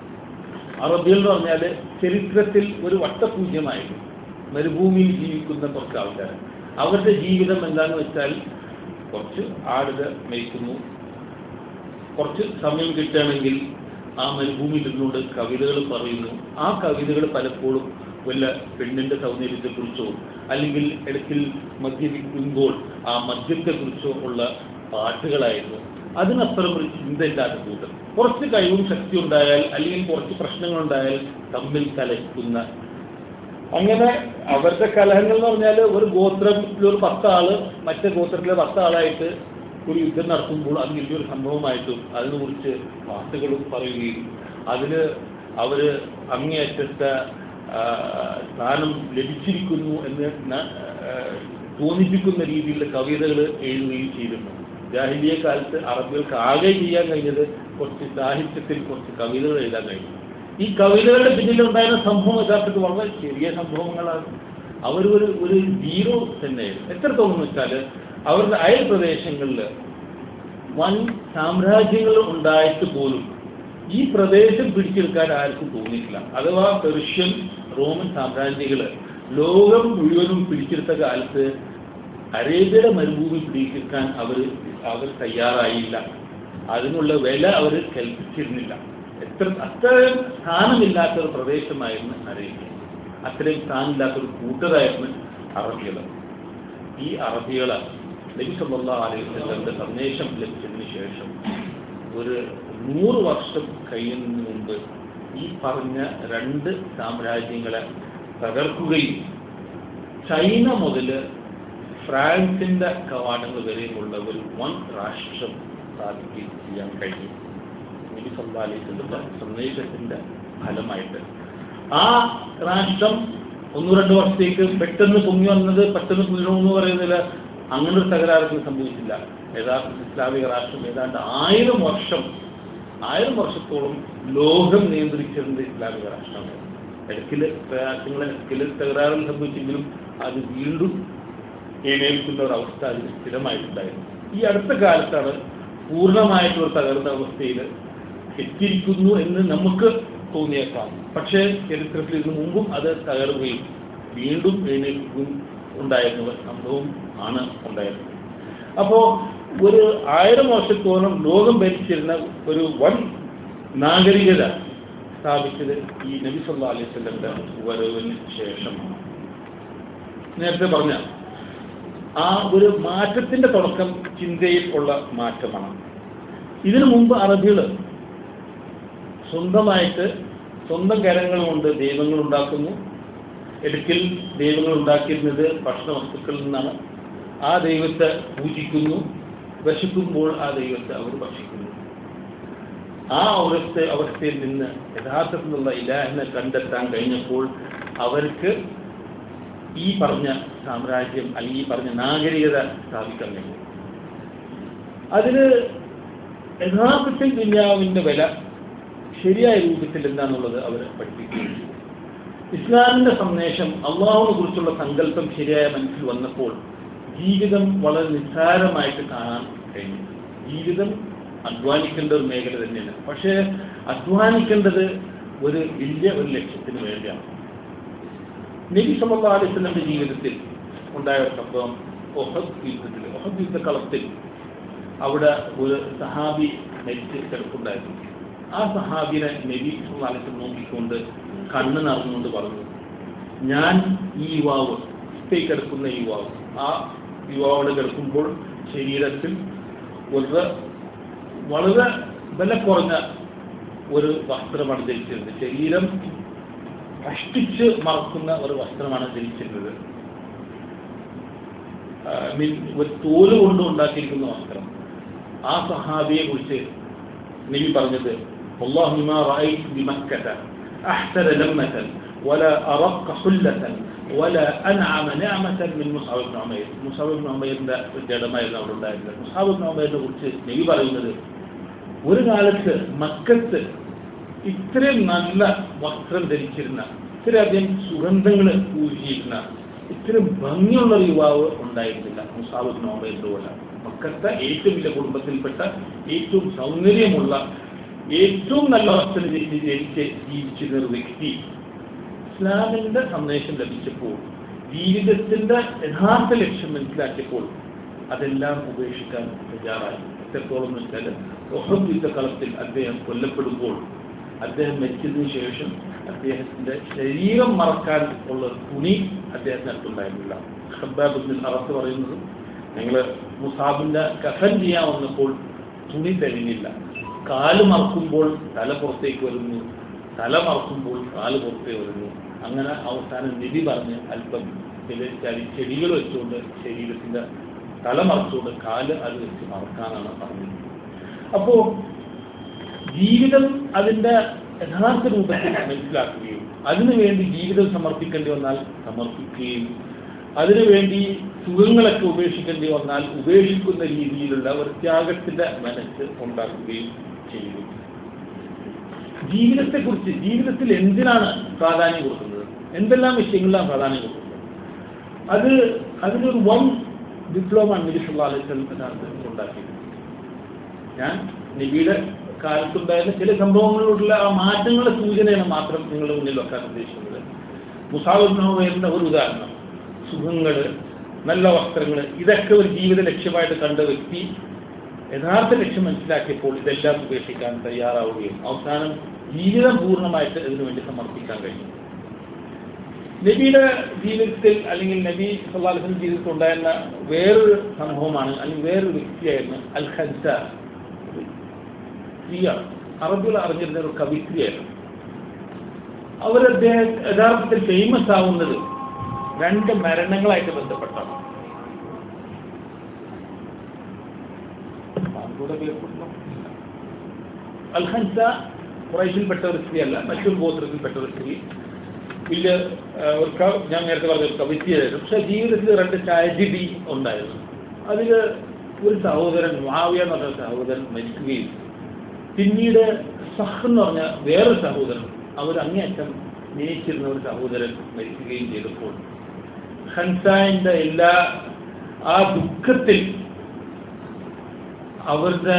Speaker 1: അറബികൾ എന്ന് പറഞ്ഞാൽ ചരിത്രത്തിൽ ഒരു വട്ടപൂജ്യമായിരുന്നു. മരുഭൂമിയിൽ ജീവിക്കുന്ന കുറച്ച് ആൾക്കാർ, അവരുടെ ജീവിതം എന്താണെന്ന് വെച്ചാൽ കുറച്ച് ആടുക മേയ്ക്കുന്നു, കുറച്ച് സമയം കിട്ടുകയാണെങ്കിൽ ആ മരുഭൂമിയിൽ നിന്നുകൊണ്ട് കവിതകൾ പറയുന്നു. ആ കവിതകൾ പലപ്പോഴും വല്ല പെണ്ണിന്റെ സൗന്ദര്യത്തെക്കുറിച്ചോ അല്ലെങ്കിൽ ഇടയ്ക്കിൽ മദ്യപിക്കുമ്പോൾ ആ മദ്യത്തെക്കുറിച്ചോ ഉള്ള പാട്ടുകളായിരുന്നു. അതിനപ്പുറം ഒരു ചിന്തയില്ലാത്ത കൂട്ടം. കുറച്ച് കഴിവും ശക്തി ഉണ്ടായാൽ അല്ലെങ്കിൽ കുറച്ച് പ്രശ്നങ്ങളുണ്ടായാൽ തമ്മിൽ കലഹിക്കുന്ന, അങ്ങനെ അവരുടെ കലഹങ്ങൾ എന്ന് പറഞ്ഞാൽ ഒരു ഗോത്രത്തിലൊരു പത്താള് മറ്റേ ഗോത്രത്തിലെ പത്താളായിട്ട് ഒരു യുദ്ധം നടത്തുമ്പോൾ അത് വലിയൊരു സംഭവമായിട്ടും അതിനെക്കുറിച്ച് പാട്ടുകളും പറയുകയും അതിന് അവര് അങ്ങേയറ്റത്തെ സ്ഥാനം ലഭിച്ചിരിക്കുന്നു എന്ന് തോന്നിപ്പിക്കുന്ന രീതിയിലുള്ള കവിതകൾ എഴുതുകയും ചെയ്തിരുന്നു. ജാഹിലിയ കാലത്ത് അറബികൾക്ക് ആകെ ചെയ്യാൻ കഴിഞ്ഞത് കുറച്ച് സാഹിത്യത്തിൽ കുറച്ച് കവിതകൾ എഴുതാൻ കഴിഞ്ഞു. ഈ കവിതകളുടെ പിന്നിലുണ്ടായിരുന്ന സംഭവം യഥാർത്ഥത്തിൽ വളരെ ചെറിയ സംഭവങ്ങളാണ്. അവർ ഒരു ഒരു ഹീറോ തന്നെയായിരുന്നു. എത്രത്തോളം എന്ന് വെച്ചാൽ അവരുടെ അയൽ പ്രദേശങ്ങളിൽ വൻ സാമ്രാജ്യങ്ങൾ ഉണ്ടായിട്ട് പോലും ഈ പ്രദേശം പിടിച്ചെടുക്കാൻ ആർക്കും തോന്നിയിട്ടില്ല. അഥവാ പെർഷ്യൻ റോമൻ സാമ്രാജ്യങ്ങൾ ലോകം മുഴുവനും പിടിച്ചെടുത്ത കാലത്ത് അറേബ്യയുടെ മരുഭൂമി പിടിച്ചെടുക്കാൻ അവർ അവർ തയ്യാറായില്ല. അതിനുള്ള വില അവർ കൽപ്പിച്ചിരുന്നില്ല. എത്ര അത്രയും സ്ഥാനമില്ലാത്തൊരു പ്രദേശമായിരുന്നു അറേബ്യ. അത്രയും സ്ഥാനമില്ലാത്തൊരു കൂട്ടരായിരുന്നു അറബികൾ. ഈ അറബികളെ നബി സല്ലല്ലാഹു അലൈഹി വസല്ലമയുടെ സന്ദേശം ലഭിച്ചതിന് ശേഷം ഒരു നൂറ് വർഷം കഴിയുന്നതിന് മുമ്പ് ഈ പറഞ്ഞ രണ്ട് സാമ്രാജ്യങ്ങളെ തകർക്കുകയും ചൈന മുതൽ ഫ്രാൻസിന്റെ കവാടങ്ങൾ വരെയുമുള്ള ഒരു വൻ രാഷ്ട്രം സ്ഥാപിക്കുകയും ചെയ്യാൻ കഴിയും നബി സല്ലല്ലാഹു അലൈഹി വസല്ലമയുടെ സന്ദേശത്തിന്റെ ഫലമായിട്ട്. ആ രാഷ്ട്രം ഒന്നു രണ്ടു വർഷത്തേക്ക് പെട്ടെന്ന് പൊങ്ങി വന്നത് പെട്ടെന്ന് വീണമെന്ന് പറയുന്നില്ല, അങ്ങനെ ഒരു തകരാറൊന്നും സംഭവിച്ചില്ല. യഥാർത്ഥ ഇസ്ലാമിക രാഷ്ട്രം ഏതാണ്ട് ആയിരം വർഷം ആയിരം വർഷത്തോളം ലോകം നിയന്ത്രിച്ചിരുന്നത് ഇസ്ലാമിക രാഷ്ട്രമാണ്. ഇടയ്ക്കില് പ്രയാസങ്ങൾ ഇടയ്ക്കില് തകരാറുകൾ സംഭവിച്ചെങ്കിലും അത് വീണ്ടും എഴുന്നേൽക്കുന്ന ഒരു അവസ്ഥ അതിന് സ്ഥിരമായിട്ടുണ്ടായിരുന്നു. ഈ അടുത്ത കാലത്താണ് പൂർണ്ണമായിട്ടൊരു തകർന്ന അവസ്ഥയിൽ എത്തിയിരിക്കുന്നു എന്ന് നമുക്ക് തോന്നിയേക്കാം. പക്ഷേ ചരിത്രത്തിൽ ഇതിനു മുമ്പും അത് തകരുകയും വീണ്ടും എഴുന്നേൽക്കുകയും ഉണ്ടായിരുന്ന സംഭവം ആണ് ഉണ്ടായിരുന്നത്. അപ്പോൾ ഒരു ആയിരം വർഷത്തോളം ലോകം ഭരിച്ചിരുന്ന ഒരു വൻ നാഗരികത സ്ഥാപിച്ചത് ഈ നബി സല്ലല്ലാഹു അലൈഹി വസല്ലമയുടെ വരവിന് ശേഷമാണ്. നേരത്തെ പറഞ്ഞ ആ ഒരു മാറ്റത്തിന്റെ തുടക്കം ചിന്തയിൽ ഉള്ള മാറ്റമാണ്. ഇതിനു മുമ്പ് അറബികൾ സ്വന്തമായിട്ട് സ്വന്തം കരങ്ങൾ കൊണ്ട് ദൈവങ്ങൾ ഉണ്ടാക്കുന്നു. ഒരിക്കൽ ദൈവങ്ങൾ ഉണ്ടാക്കിയിരുന്നത് ഭക്ഷണ വസ്തുക്കളിൽ നിന്നാണ്. ആ ദൈവത്തെ പൂജിക്കുന്നു. വിശക്കുമ്പോൾ ആ ദൈവത്തെ അവർ ഭക്ഷിക്കുന്നു. ആ അവസ്ഥ അവസ്ഥയിൽ നിന്ന് യഥാർത്ഥത്തിലുള്ള ഇലാഹിനെ കണ്ടെത്താൻ കഴിഞ്ഞപ്പോൾ അവർക്ക് ഈ പറഞ്ഞ സാമ്രാജ്യം അല്ലെങ്കിൽ ഈ പറഞ്ഞ നാഗരികത സ്ഥാപിക്കാൻ കഴിയും. അതിന് യഥാർത്ഥത്തിൽ ദുനിയാവിന്റെ വില ശരിയായ രൂപത്തിൽ എന്താണുള്ളത് അവർ പഠിപ്പിക്കുന്നു. ഇസ്ലാമിന്റെ സന്ദേശം അള്ളാഹുവിനെ കുറിച്ചുള്ള സങ്കല്പം ശരിയായ മനസ്സിൽ വന്നപ്പോൾ ജീവിതം വളരെ നിസ്സാരമായിട്ട് കാണാൻ കഴിഞ്ഞു. ജീവിതം അധ്വാനിക്കേണ്ട ഒരു മേഖല തന്നെയാണ്. പക്ഷേ അധ്വാനിക്കേണ്ടത് ഒരു വലിയ ഒരു ലക്ഷ്യത്തിന് വേണ്ടിയാണ്. നബി സല്ലല്ലാഹു അലൈഹി വസല്ലമയുടെ ജീവിതത്തിൽ ഉണ്ടായ ഒരു സംഭവം ഉഹദ് യുദ്ധത്തിൽ ഉഹദ് യുദ്ധക്കളത്തിൽ അവിടെ ഒരു സഹാബി മരിച്ച് കിടപ്പുണ്ടായിരുന്നു. ആ സഹാബിനെ നബി സല്ലല്ലാഹു അലൈഹി വസല്ലം നോക്കിക്കൊണ്ട് കണ്ണ് നിറഞ്ഞുകൊണ്ട് പറഞ്ഞു, ഞാൻ ഈ യുവാവ് ഇപ്പേ കിടക്കുന്ന യുവാവ് ആ യുവാവിടെ കിടക്കുമ്പോൾ ശരീരത്തിൽ ഒരു വളരെ വില കുറഞ്ഞ ഒരു വസ്ത്രമാണ് ധരിച്ചിരുന്നത്. ശരീരം കഷ്ടിച്ച് മറക്കുന്ന ഒരു വസ്ത്രമാണ് ധരിച്ചിരുന്നത്. മീൻ ഒരു തോല് കൊണ്ട് ഉണ്ടാക്കിയിരിക്കുന്ന വസ്ത്രം. ആ സഹാബിയെ കുറിച്ച് നബി പറഞ്ഞത്, വല്ലാഹി മാ റഅയ്തു ബിമക്കത അഹ്സന ലമ്മതൻ വലാ അറഖ ഹുല്ലതൻ വലാ അൻഅമ നിഅമതൻ മിൻ മുസ്അബ് ഇബ്നു ഉമൈർ. മുസ്അബ് ഇബ്നു ഉമൈറിന്റെ ജഡമായിരുന്നു അവിടെ ഉണ്ടായിരുന്നത്. മുസ്അബ് ഇബ്നു ഉമൈറിനെ കുറിച്ച് നബി പറയുന്നത്, ഒരു കാലത്ത് മക്കത്ത് ഇത്രയും നല്ല വസ്ത്രം ധരിച്ചിരുന്ന, ഇത്രയധികം സുഗന്ധങ്ങൾ പൂജിച്ചിരുന്ന, ഇത്രയും ഭംഗിയുള്ള ഒരു യുവാവ് ഉണ്ടായിരുന്നില്ല മുസ്അബ് ഇബ്നു ഉമൈറിന്റെ പോലെ. മക്കത്തെ ഏറ്റവും വലിയ കുടുംബത്തിൽപ്പെട്ട ഏറ്റവും സൗന്ദര്യമുള്ള ഏറ്റവും നല്ല വസ്ത്രം ധരിച്ച് ജീവിച്ചിരുന്ന ഒരു വ്യക്തി ഇസ്ലാമിന്റെ സന്ദേശം ലഭിച്ചപ്പോൾ, ജീവിതത്തിന്റെ യഥാർത്ഥ ലക്ഷ്യം മനസ്സിലാക്കിയപ്പോൾ അതെല്ലാം ഉപേക്ഷിക്കാൻ തയ്യാറായി. എത്രത്തോളം വെച്ചാൽ ഉഹദ് യുദ്ധക്കളത്തിൽ അദ്ദേഹം കൊല്ലപ്പെടുമ്പോൾ അദ്ദേഹം മരിച്ചതിന് ശേഷം അദ്ദേഹത്തിന്റെ ശരീരം മറക്കാൻ ഉള്ള തുണി അദ്ദേഹത്തിന് അടുത്തുണ്ടായിരുന്നില്ല. ഖബ്ബാബ് ഇബ്നുൽ അറത്ത് പറയുന്നത്, ഞങ്ങൾ മുസാബിന്റെ കഫൻ ചെയ്യാൻ വന്നപ്പോൾ തുണി തികഞ്ഞില്ല. കാല് മറക്കുമ്പോൾ തല പുറത്തേക്ക് വരുന്നു, തല മറക്കുമ്പോൾ കാല് പുറത്തേക്ക് വരുന്നു. അങ്ങനെ അവസാനം നബി പറഞ്ഞ് അല്പം ചില ചെടികൾ വെച്ചുകൊണ്ട് ശരീരത്തിന്റെ തല മറച്ചുകൊണ്ട് കാല് അത് വെച്ച് മറക്കാനാണ് പറഞ്ഞത്. അപ്പോ ജീവിതം അതിന്റെ യഥാർത്ഥ രൂപത്തിൽ മനസ്സിലാക്കുകയും അതിനുവേണ്ടി ജീവിതം സമർപ്പിക്കേണ്ടി വന്നാൽ സമർപ്പിക്കുകയും അതിനുവേണ്ടി സുഖങ്ങളൊക്കെ ഉപേക്ഷിക്കേണ്ടി വന്നാൽ ഉപേക്ഷിക്കുന്ന രീതിയിലുള്ള ഒരു ത്യാഗത്തിന്റെ മനസ്സ് ഉണ്ടാക്കുകയും ചെയ്യും. ജീവിതത്തെക്കുറിച്ച്, ജീവിതത്തിൽ എന്തിനാണ് പ്രാധാന്യം കൊടുക്കുന്നത്, എന്തെല്ലാം വിഷയങ്ങളിലാണ് പ്രാധാന്യം കൊടുക്കുന്നത്, അത് അതിനൊരു വൻ വിപ്ലവമാണ് നബി സല്ലല്ലാഹു അലൈഹി വസല്ലം ഉണ്ടാക്കിയത്. ഞാൻ നബിയുടെ കാലത്തുണ്ടായിരുന്ന ചില സംഭവങ്ങളിലുള്ള ആ മാറ്റങ്ങളുടെ സൂചനയാണ് മാത്രം നിങ്ങളുടെ മുന്നിൽ വെക്കാൻ ഉദ്ദേശിക്കുന്നത്. മുസ്അബ് ഇബ്നു ഉമൈറിന്റെ ഒരു ഉദാഹരണം, സുഖങ്ങള്, നല്ല വസ്ത്രങ്ങള്, ഇതൊക്കെ ഒരു ജീവിത ലക്ഷ്യമായിട്ട് കണ്ട വ്യക്തി യഥാർത്ഥ ലക്ഷ്യം മനസ്സിലാക്കിയപ്പോൾ ഇതെല്ലാം ഉപേക്ഷിക്കാൻ തയ്യാറാവുകയും അവസാനം ജീവിതം പൂർണ്ണമായിട്ട് ഇതിനു വേണ്ടി സമർപ്പിക്കാൻ കഴിയും. നബിയുടെ ജീവിതത്തിൽ അല്ലെങ്കിൽ നബി സല്ലല്ലാഹു അലൈഹി വസല്ലം ജീവിതത്തിൽ ഉണ്ടായിരുന്ന വേറൊരു സംഭവമാണ്, അല്ലെങ്കിൽ വേറൊരു വ്യക്തിയായിരുന്നു അൽ ഖൻസ. സ്ത്രീയാണ്, അറബികൾ അറിഞ്ഞിരുന്ന ഒരു കവിത്രിയായിരുന്നു. അവർ അദ്ദേഹം യഥാർത്ഥത്തിൽ ഫേമസ് ആവുന്നത് രണ്ട് മരണങ്ങളായിട്ട് ബന്ധപ്പെട്ടാണ്. അൽ ഖൻസ ഖുറൈശിൽപ്പെട്ട ഒരു സ്ത്രീയല്ല, മറ്റൊരു ഗോത്രത്തിൽപ്പെട്ട ഒരു സ്ത്രീ. വലിയ ഒരു ഞാൻ നേരത്തെ പറഞ്ഞ ഒരു കവിത്രിയായിരുന്നു. പക്ഷെ ജീവിതത്തിൽ രണ്ട് ട്രാജഡി ഉണ്ടായിരുന്നു. അതിൽ ഒരു സഹോദരൻ, മുആവിയ എന്ന് പറഞ്ഞ സഹോദരൻ മരിക്കുകയും പിന്നീട് സഹ് എന്ന് പറഞ്ഞ വേറൊരു സഹോദരൻ, അവർ അങ്ങേയറ്റം സ്നേഹിച്ചിരുന്ന ഒരു സഹോദരൻ മരിക്കുകയും ചെയ്തപ്പോൾ ഖൻസാന്റെ എല്ലാ ആ ദുഃഖത്തിൽ അവരുടെ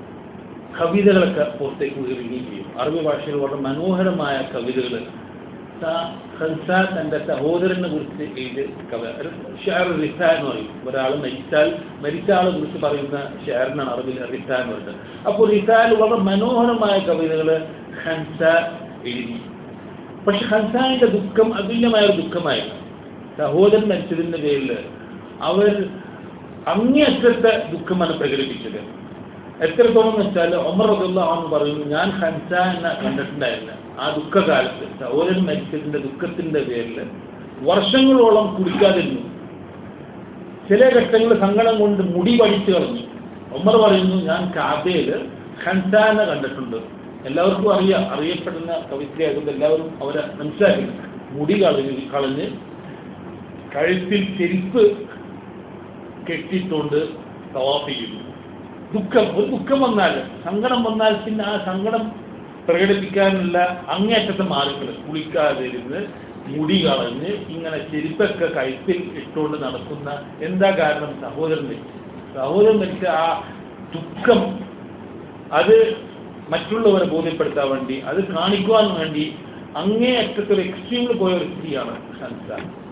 Speaker 1: കവിതകളൊക്കെ പുറത്തേക്ക് ഉയരുകയും ചെയ്യും. അറബി ഭാഷയിൽ വളരെ മനോഹരമായ കവിതകൾ
Speaker 2: ഖൻസ തൻ്റെ സഹോദരനെ കുറിച്ച് എഴുതിയ കവ ഷെയർ റിസ എന്ന് പറയും. ഒരാൾ മരിച്ചാൽ മരിച്ച ആളെ കുറിച്ച് പറയുന്ന ഷെയറിനാണ് അറബിൽ റിസ എന്ന് പറയുന്നത്. അപ്പോൾ റിസാൽ വളരെ മനോഹരമായ കവിതകൾ ഖൻസ എഴുതി. പക്ഷെ ഖൻസാന്റെ ദുഃഖം അതുല്യമായ ഒരു ദുഃഖമായിരുന്നു. സഹോദരൻ മരിച്ചതിൻ്റെ പേരിൽ അവർ അങ്ങേയറ്റത്തെ ദുഃഖമാണ് പ്രകടിപ്പിച്ചത്. എത്രത്തോളം എന്ന് വെച്ചാൽ ഉമർ റളിയല്ലാഹു അൻഹു പറയുന്നു, ഞാൻ ഖൻസ എന്നെ കണ്ടിട്ടുണ്ടായിരുന്നു. ആ ദുഃഖകാലത്ത് സഹോദരൻ മരിച്ചതിൻ്റെ ദുഃഖത്തിൻ്റെ പേരിൽ വർഷങ്ങളോളം കുടിക്കാതിരുന്നു. ചില ഘട്ടങ്ങൾ സങ്കടം കൊണ്ട് മുടി വടിച്ചു കളഞ്ഞു. ഉമർ പറയുന്നു, ഞാൻ കാബയിൽ ഖൻസാനെ കണ്ടിട്ടുണ്ട്. എല്ലാവർക്കും അറിയാം, അറിയപ്പെടുന്ന കവിത്രയായതുകൊണ്ട് എല്ലാവരും അവരെ മനസ്സിലാക്കുന്നു. മുടി കളഞ്ഞ് കളഞ്ഞ് കഴുത്തിൽ ചെരുപ്പ് കെട്ടിക്കൊണ്ട് തവാഫ് ചെയ്യുന്നു. ദുഃഖം, ഒരു ദുഃഖം വന്നാൽ, സങ്കടം വന്നാൽ പിന്നെ ആ സങ്കടം പ്രകടിപ്പിക്കാനുള്ള അങ്ങേയറ്റത്തെ മാർഗങ്ങൾ കുളിക്കാതിരുന്ന് മുടി കളഞ്ഞ് ഇങ്ങനെ ചെരുപ്പൊക്കെ കഴുത്തിൽ ഇട്ടുകൊണ്ട് നടക്കുന്ന എന്താ കാരണം? സഹോദരൻ മരിച്ചു. സഹോദരൻ മരിച്ച ആ ദുഃഖം അത് മറ്റുള്ളവരെ ബോധ്യപ്പെടുത്താൻ വേണ്ടി, അത് കാണിക്കുവാൻ വേണ്ടി അങ്ങേയറ്റത്തെ ഒരു എക്സ്ട്രീമിൽ പോയ ഒരു സ്ത്രീയാണ് ഖൻസ.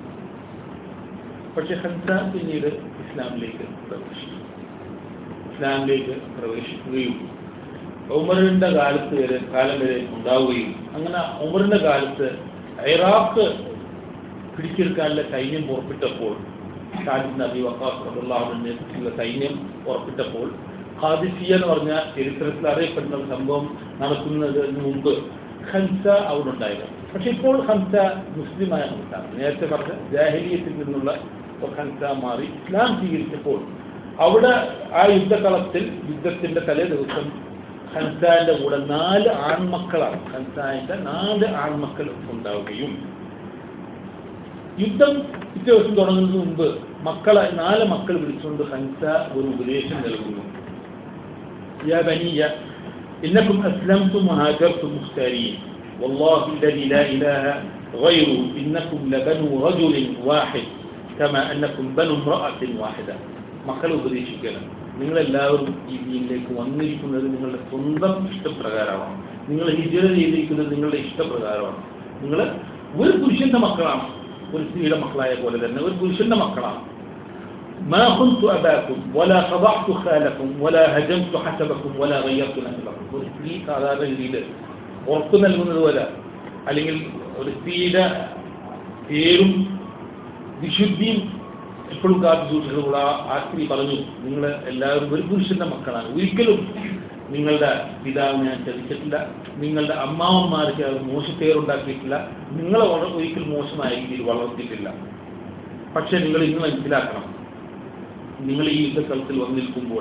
Speaker 2: പക്ഷെ ഖൻസ പിന്നീട് ഇസ്ലാമിലേക്ക് പ്രവേശിച്ചു. ഇസ്ലാമിലേക്ക് പ്രവേശിക്കുകയും ഉമറിന്റെ കാലത്ത് വരെ കാലം വരെ ഉണ്ടാവുകയും അങ്ങനെ ഉമറിന്റെ കാലത്ത് ഇറാഖ് പിടിച്ചെടുക്കാനുള്ള സൈന്യം പുറപ്പെട്ടപ്പോൾ, സാദിദ് ബിൻ അബീ വഖാസ് റളിയല്ലാഹു അൻഹു നേതൃത്വത്തിലുള്ള സൈന്യം പുറപ്പെട്ടപ്പോൾ ഖാദിസിയ എന്ന് പറഞ്ഞ ചരിത്രത്തിൽ അറിയപ്പെടുന്ന ഒരു സംഭവം നടക്കുന്നതിന് മുമ്പ് ഖൻസ അവിടെ ഉണ്ടായിരുന്നു. പക്ഷെ ഇപ്പോൾ ഖൻസ മുസ്ലിമായ ഖൻസ, നേരത്തെ പറഞ്ഞ ജാഹിലിയത്തിൽ നിന്നുള്ള ഖൻസ മാറി ഇസ്ലാം സ്വീകരിച്ചപ്പോൾ അവിടെ ആ യുദ്ധകളത്തിൽ യുദ്ധത്തിന്റെ തലേ ദിവസം ഖൻസാന്റെ കൂടെ നാല് ആൺമക്കളാണ് ഖൻസാന്റെ നാല് ആൺമക്കൾ ഉണ്ടാവുകയും യുദ്ധം പിറ്റേ ദിവസം തുടങ്ങുന്നതിന് മുമ്പ് മക്കളെ നാല് മക്കൾ വിളിച്ചുകൊണ്ട് ഖൻസ ഒരു ഉപദേശം നൽകുന്നു. യാ ബനിയ ഇന്നകും അസ്ലംതും വഹാജർതും മുഖ്താരീൻ വല്ലാഹി الذي لا إله غيره إنكم لبنو رجل واحد كما أنكم بنو امرأة واحدة. മക്കളെ ഉപദേശിക്കണം, നിങ്ങളെല്ലാവരും ഈ ദീനിലേക്ക് വന്നിരിക്കുന്നത് നിങ്ങളുടെ സ്വന്തം ഇഷ്ടപ്രകാരമാണ്. നിങ്ങൾ ഹിജ്റ ചെയ്തിരിക്കുന്നത് നിങ്ങളുടെ ഇഷ്ടപ്രകാരമാണ്. നിങ്ങൾ ഒരു പുരുഷന്റെ മക്കളാണ്, ഒരു സ്ത്രീയുടെ മക്കളായ പോലെ തന്നെ ഒരു പുരുഷന്റെ മക്കളാണ്. ما كنت أباكم ولا خضعت خالكم ولا هجمت حسبكم ولا غيرت نسبكم. ഒരു സ്ത്രീ സാധാരണ രീതിയിൽ ഉറപ്പ് നൽകുന്നത് പോലെ, അല്ലെങ്കിൽ ഒരു സ്ത്രീയുടെ പേരും വിശുദ്ധിയും എപ്പോഴും കാത്തു സൂക്ഷിച്ചിട്ടുള്ള ആ സ്ത്രീ പറഞ്ഞു, നിങ്ങൾ എല്ലാവരും ഒരു പുരുഷന്റെ മക്കളാണ്. ഒരിക്കലും നിങ്ങളുടെ പിതാവിനെ ഞാൻ ചതിച്ചിട്ടില്ല, നിങ്ങളുടെ അമ്മാവന്മാർക്ക് അവർ മോശപ്പേരുണ്ടാക്കിയിട്ടില്ല, നിങ്ങളെ ഒരിക്കലും മോശമായ രീതിയിൽ വളർത്തിയിട്ടില്ല. പക്ഷെ നിങ്ങൾ ഇന്ന് മനസ്സിലാക്കണം, നിങ്ങൾ ഈ യുദ്ധസ്ഥലത്തിൽ വന്നിരിക്കുമ്പോൾ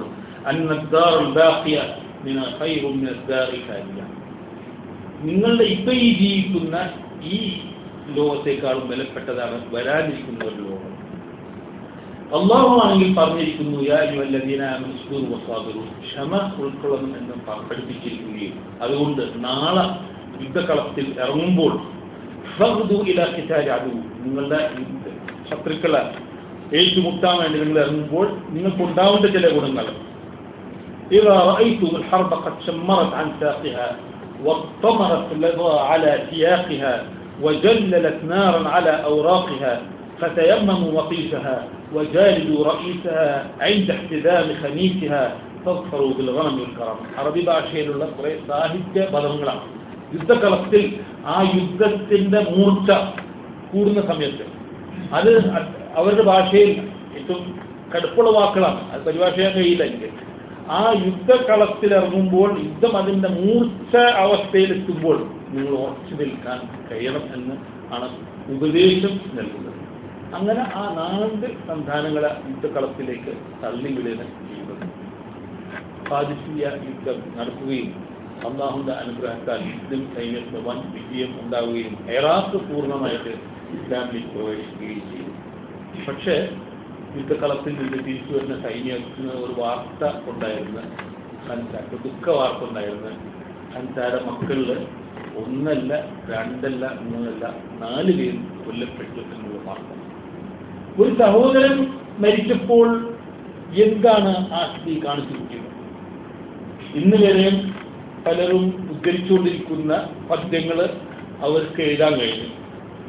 Speaker 2: നിങ്ങളുടെ ഇപ്പൊ ഈ ജീവിക്കുന്ന ഈ ലോകത്തെക്കാളും വിലപ്പെട്ടതാണ് വരാനിരിക്കുന്ന ഒരു ലോകം. അള്ളാഹു ആണെങ്കിൽ പറഞ്ഞിരിക്കുന്നു, യാ അയ്യുഹല്ലദീന ആമനൂ ഇസ്ബിറൂ വസ്ബിറൂ, ക്ഷമ ഉൾക്കൊള്ളണം എന്ന് പഠിപ്പിച്ചിരിക്കുകയും അതുകൊണ്ട് നാളെ യുദ്ധകളത്തിൽ ഇറങ്ങുമ്പോൾ ഫഗ്ദു ഇലാ ഖിതാലി അദൂ, നിങ്ങളുടെ ശത്രുക്കളെ ഏറ്റുമുട്ടാൻ വേണ്ടി നിങ്ങൾ ഇറങ്ങുമ്പോൾ നിങ്ങൾക്ക് ഉണ്ടാവേണ്ട ചില ഗുണങ്ങൾ. ഇദാ റഅയ്തുമുൽ ഹർബ ഖദ് ശമ്മറത് അൻ സാഖിഹാ വത്തമറത് ലദാ അലാ സിയാഖിഹാ വജല്ലലത് നാറൻ അലാ ഔറാഖിഹാ فتيمموا وقيسها وجالدوا رئيسها عند احتدام خميسها تظفروا بالغنم والكرم. അറബി ഭാഷയിലുള്ള കുറെ സാഹിത്യ പദങ്ങളാണ്. യുദ്ധകളത്തിൽ ആ യുദ്ധത്തിന്റെ മൂർച്ച കൂടുന്ന സമയത്ത് അത് അവരുടെ ഭാഷയിൽ ഏറ്റവും കടുപ്പുള്ള വാക്കുകളാണ്, അത് പരിഭാഷയാൻ കഴിയില്ല എനിക്ക്. ആ യുദ്ധകളത്തിൽ ഇറങ്ങുമ്പോൾ യുദ്ധം അതിന്റെ മൂർച്ച അവസ്ഥയിലെത്തുമ്പോൾ നിങ്ങൾ ഉറച്ചു നിൽക്കാൻ കഴിയണം എന്ന് ആണ് ഉപദേശം നൽകുന്നത്. അങ്ങനെ ആ നാല് സന്താനങ്ങളെ യുദ്ധകളത്തിലേക്ക് തള്ളിവിടുകയാണ് ചെയ്യുന്നത്. ഖാദിസിയ യുദ്ധം നടക്കുകയും അള്ളാഹുവിന്റെ അനുഗ്രഹത്താൽ മുസ്ലിം സൈന്യത്തിന് വൻ വിജയം ഉണ്ടാവുകയും ഇറാഖ് പൂർണ്ണമായിട്ട് ഇസ്ലാമിലേക്ക് പ്രവേശിക്കുകയും ചെയ്തു. പക്ഷേ യുദ്ധകളത്തിൽ നിന്ന് തിരിച്ചു വരുന്ന സൈന്യത്തിന് ഒരു വാർത്ത ഉണ്ടായിരുന്നു, ഖൻസാക്ക് ദുഃഖ വാർത്ത ഉണ്ടായിരുന്നു. ഖൻസായുടെ മക്കളിൽ ഒന്നല്ല രണ്ടല്ല മൂന്നല്ല നാല് പേരും കൊല്ലപ്പെട്ടു എന്നുള്ള വാർത്ത. ഒരു സഹോദരൻ മരിച്ചപ്പോൾ എന്താണ് ആ സ്ത്രീ കാണിച്ചു കിട്ടിയത്? ഇന്ന് വരെയും പലരും ഉദ്ധരിച്ചുകൊണ്ടിരിക്കുന്ന പദ്യങ്ങൾ അവർക്ക് എഴുതാൻ കഴിഞ്ഞു.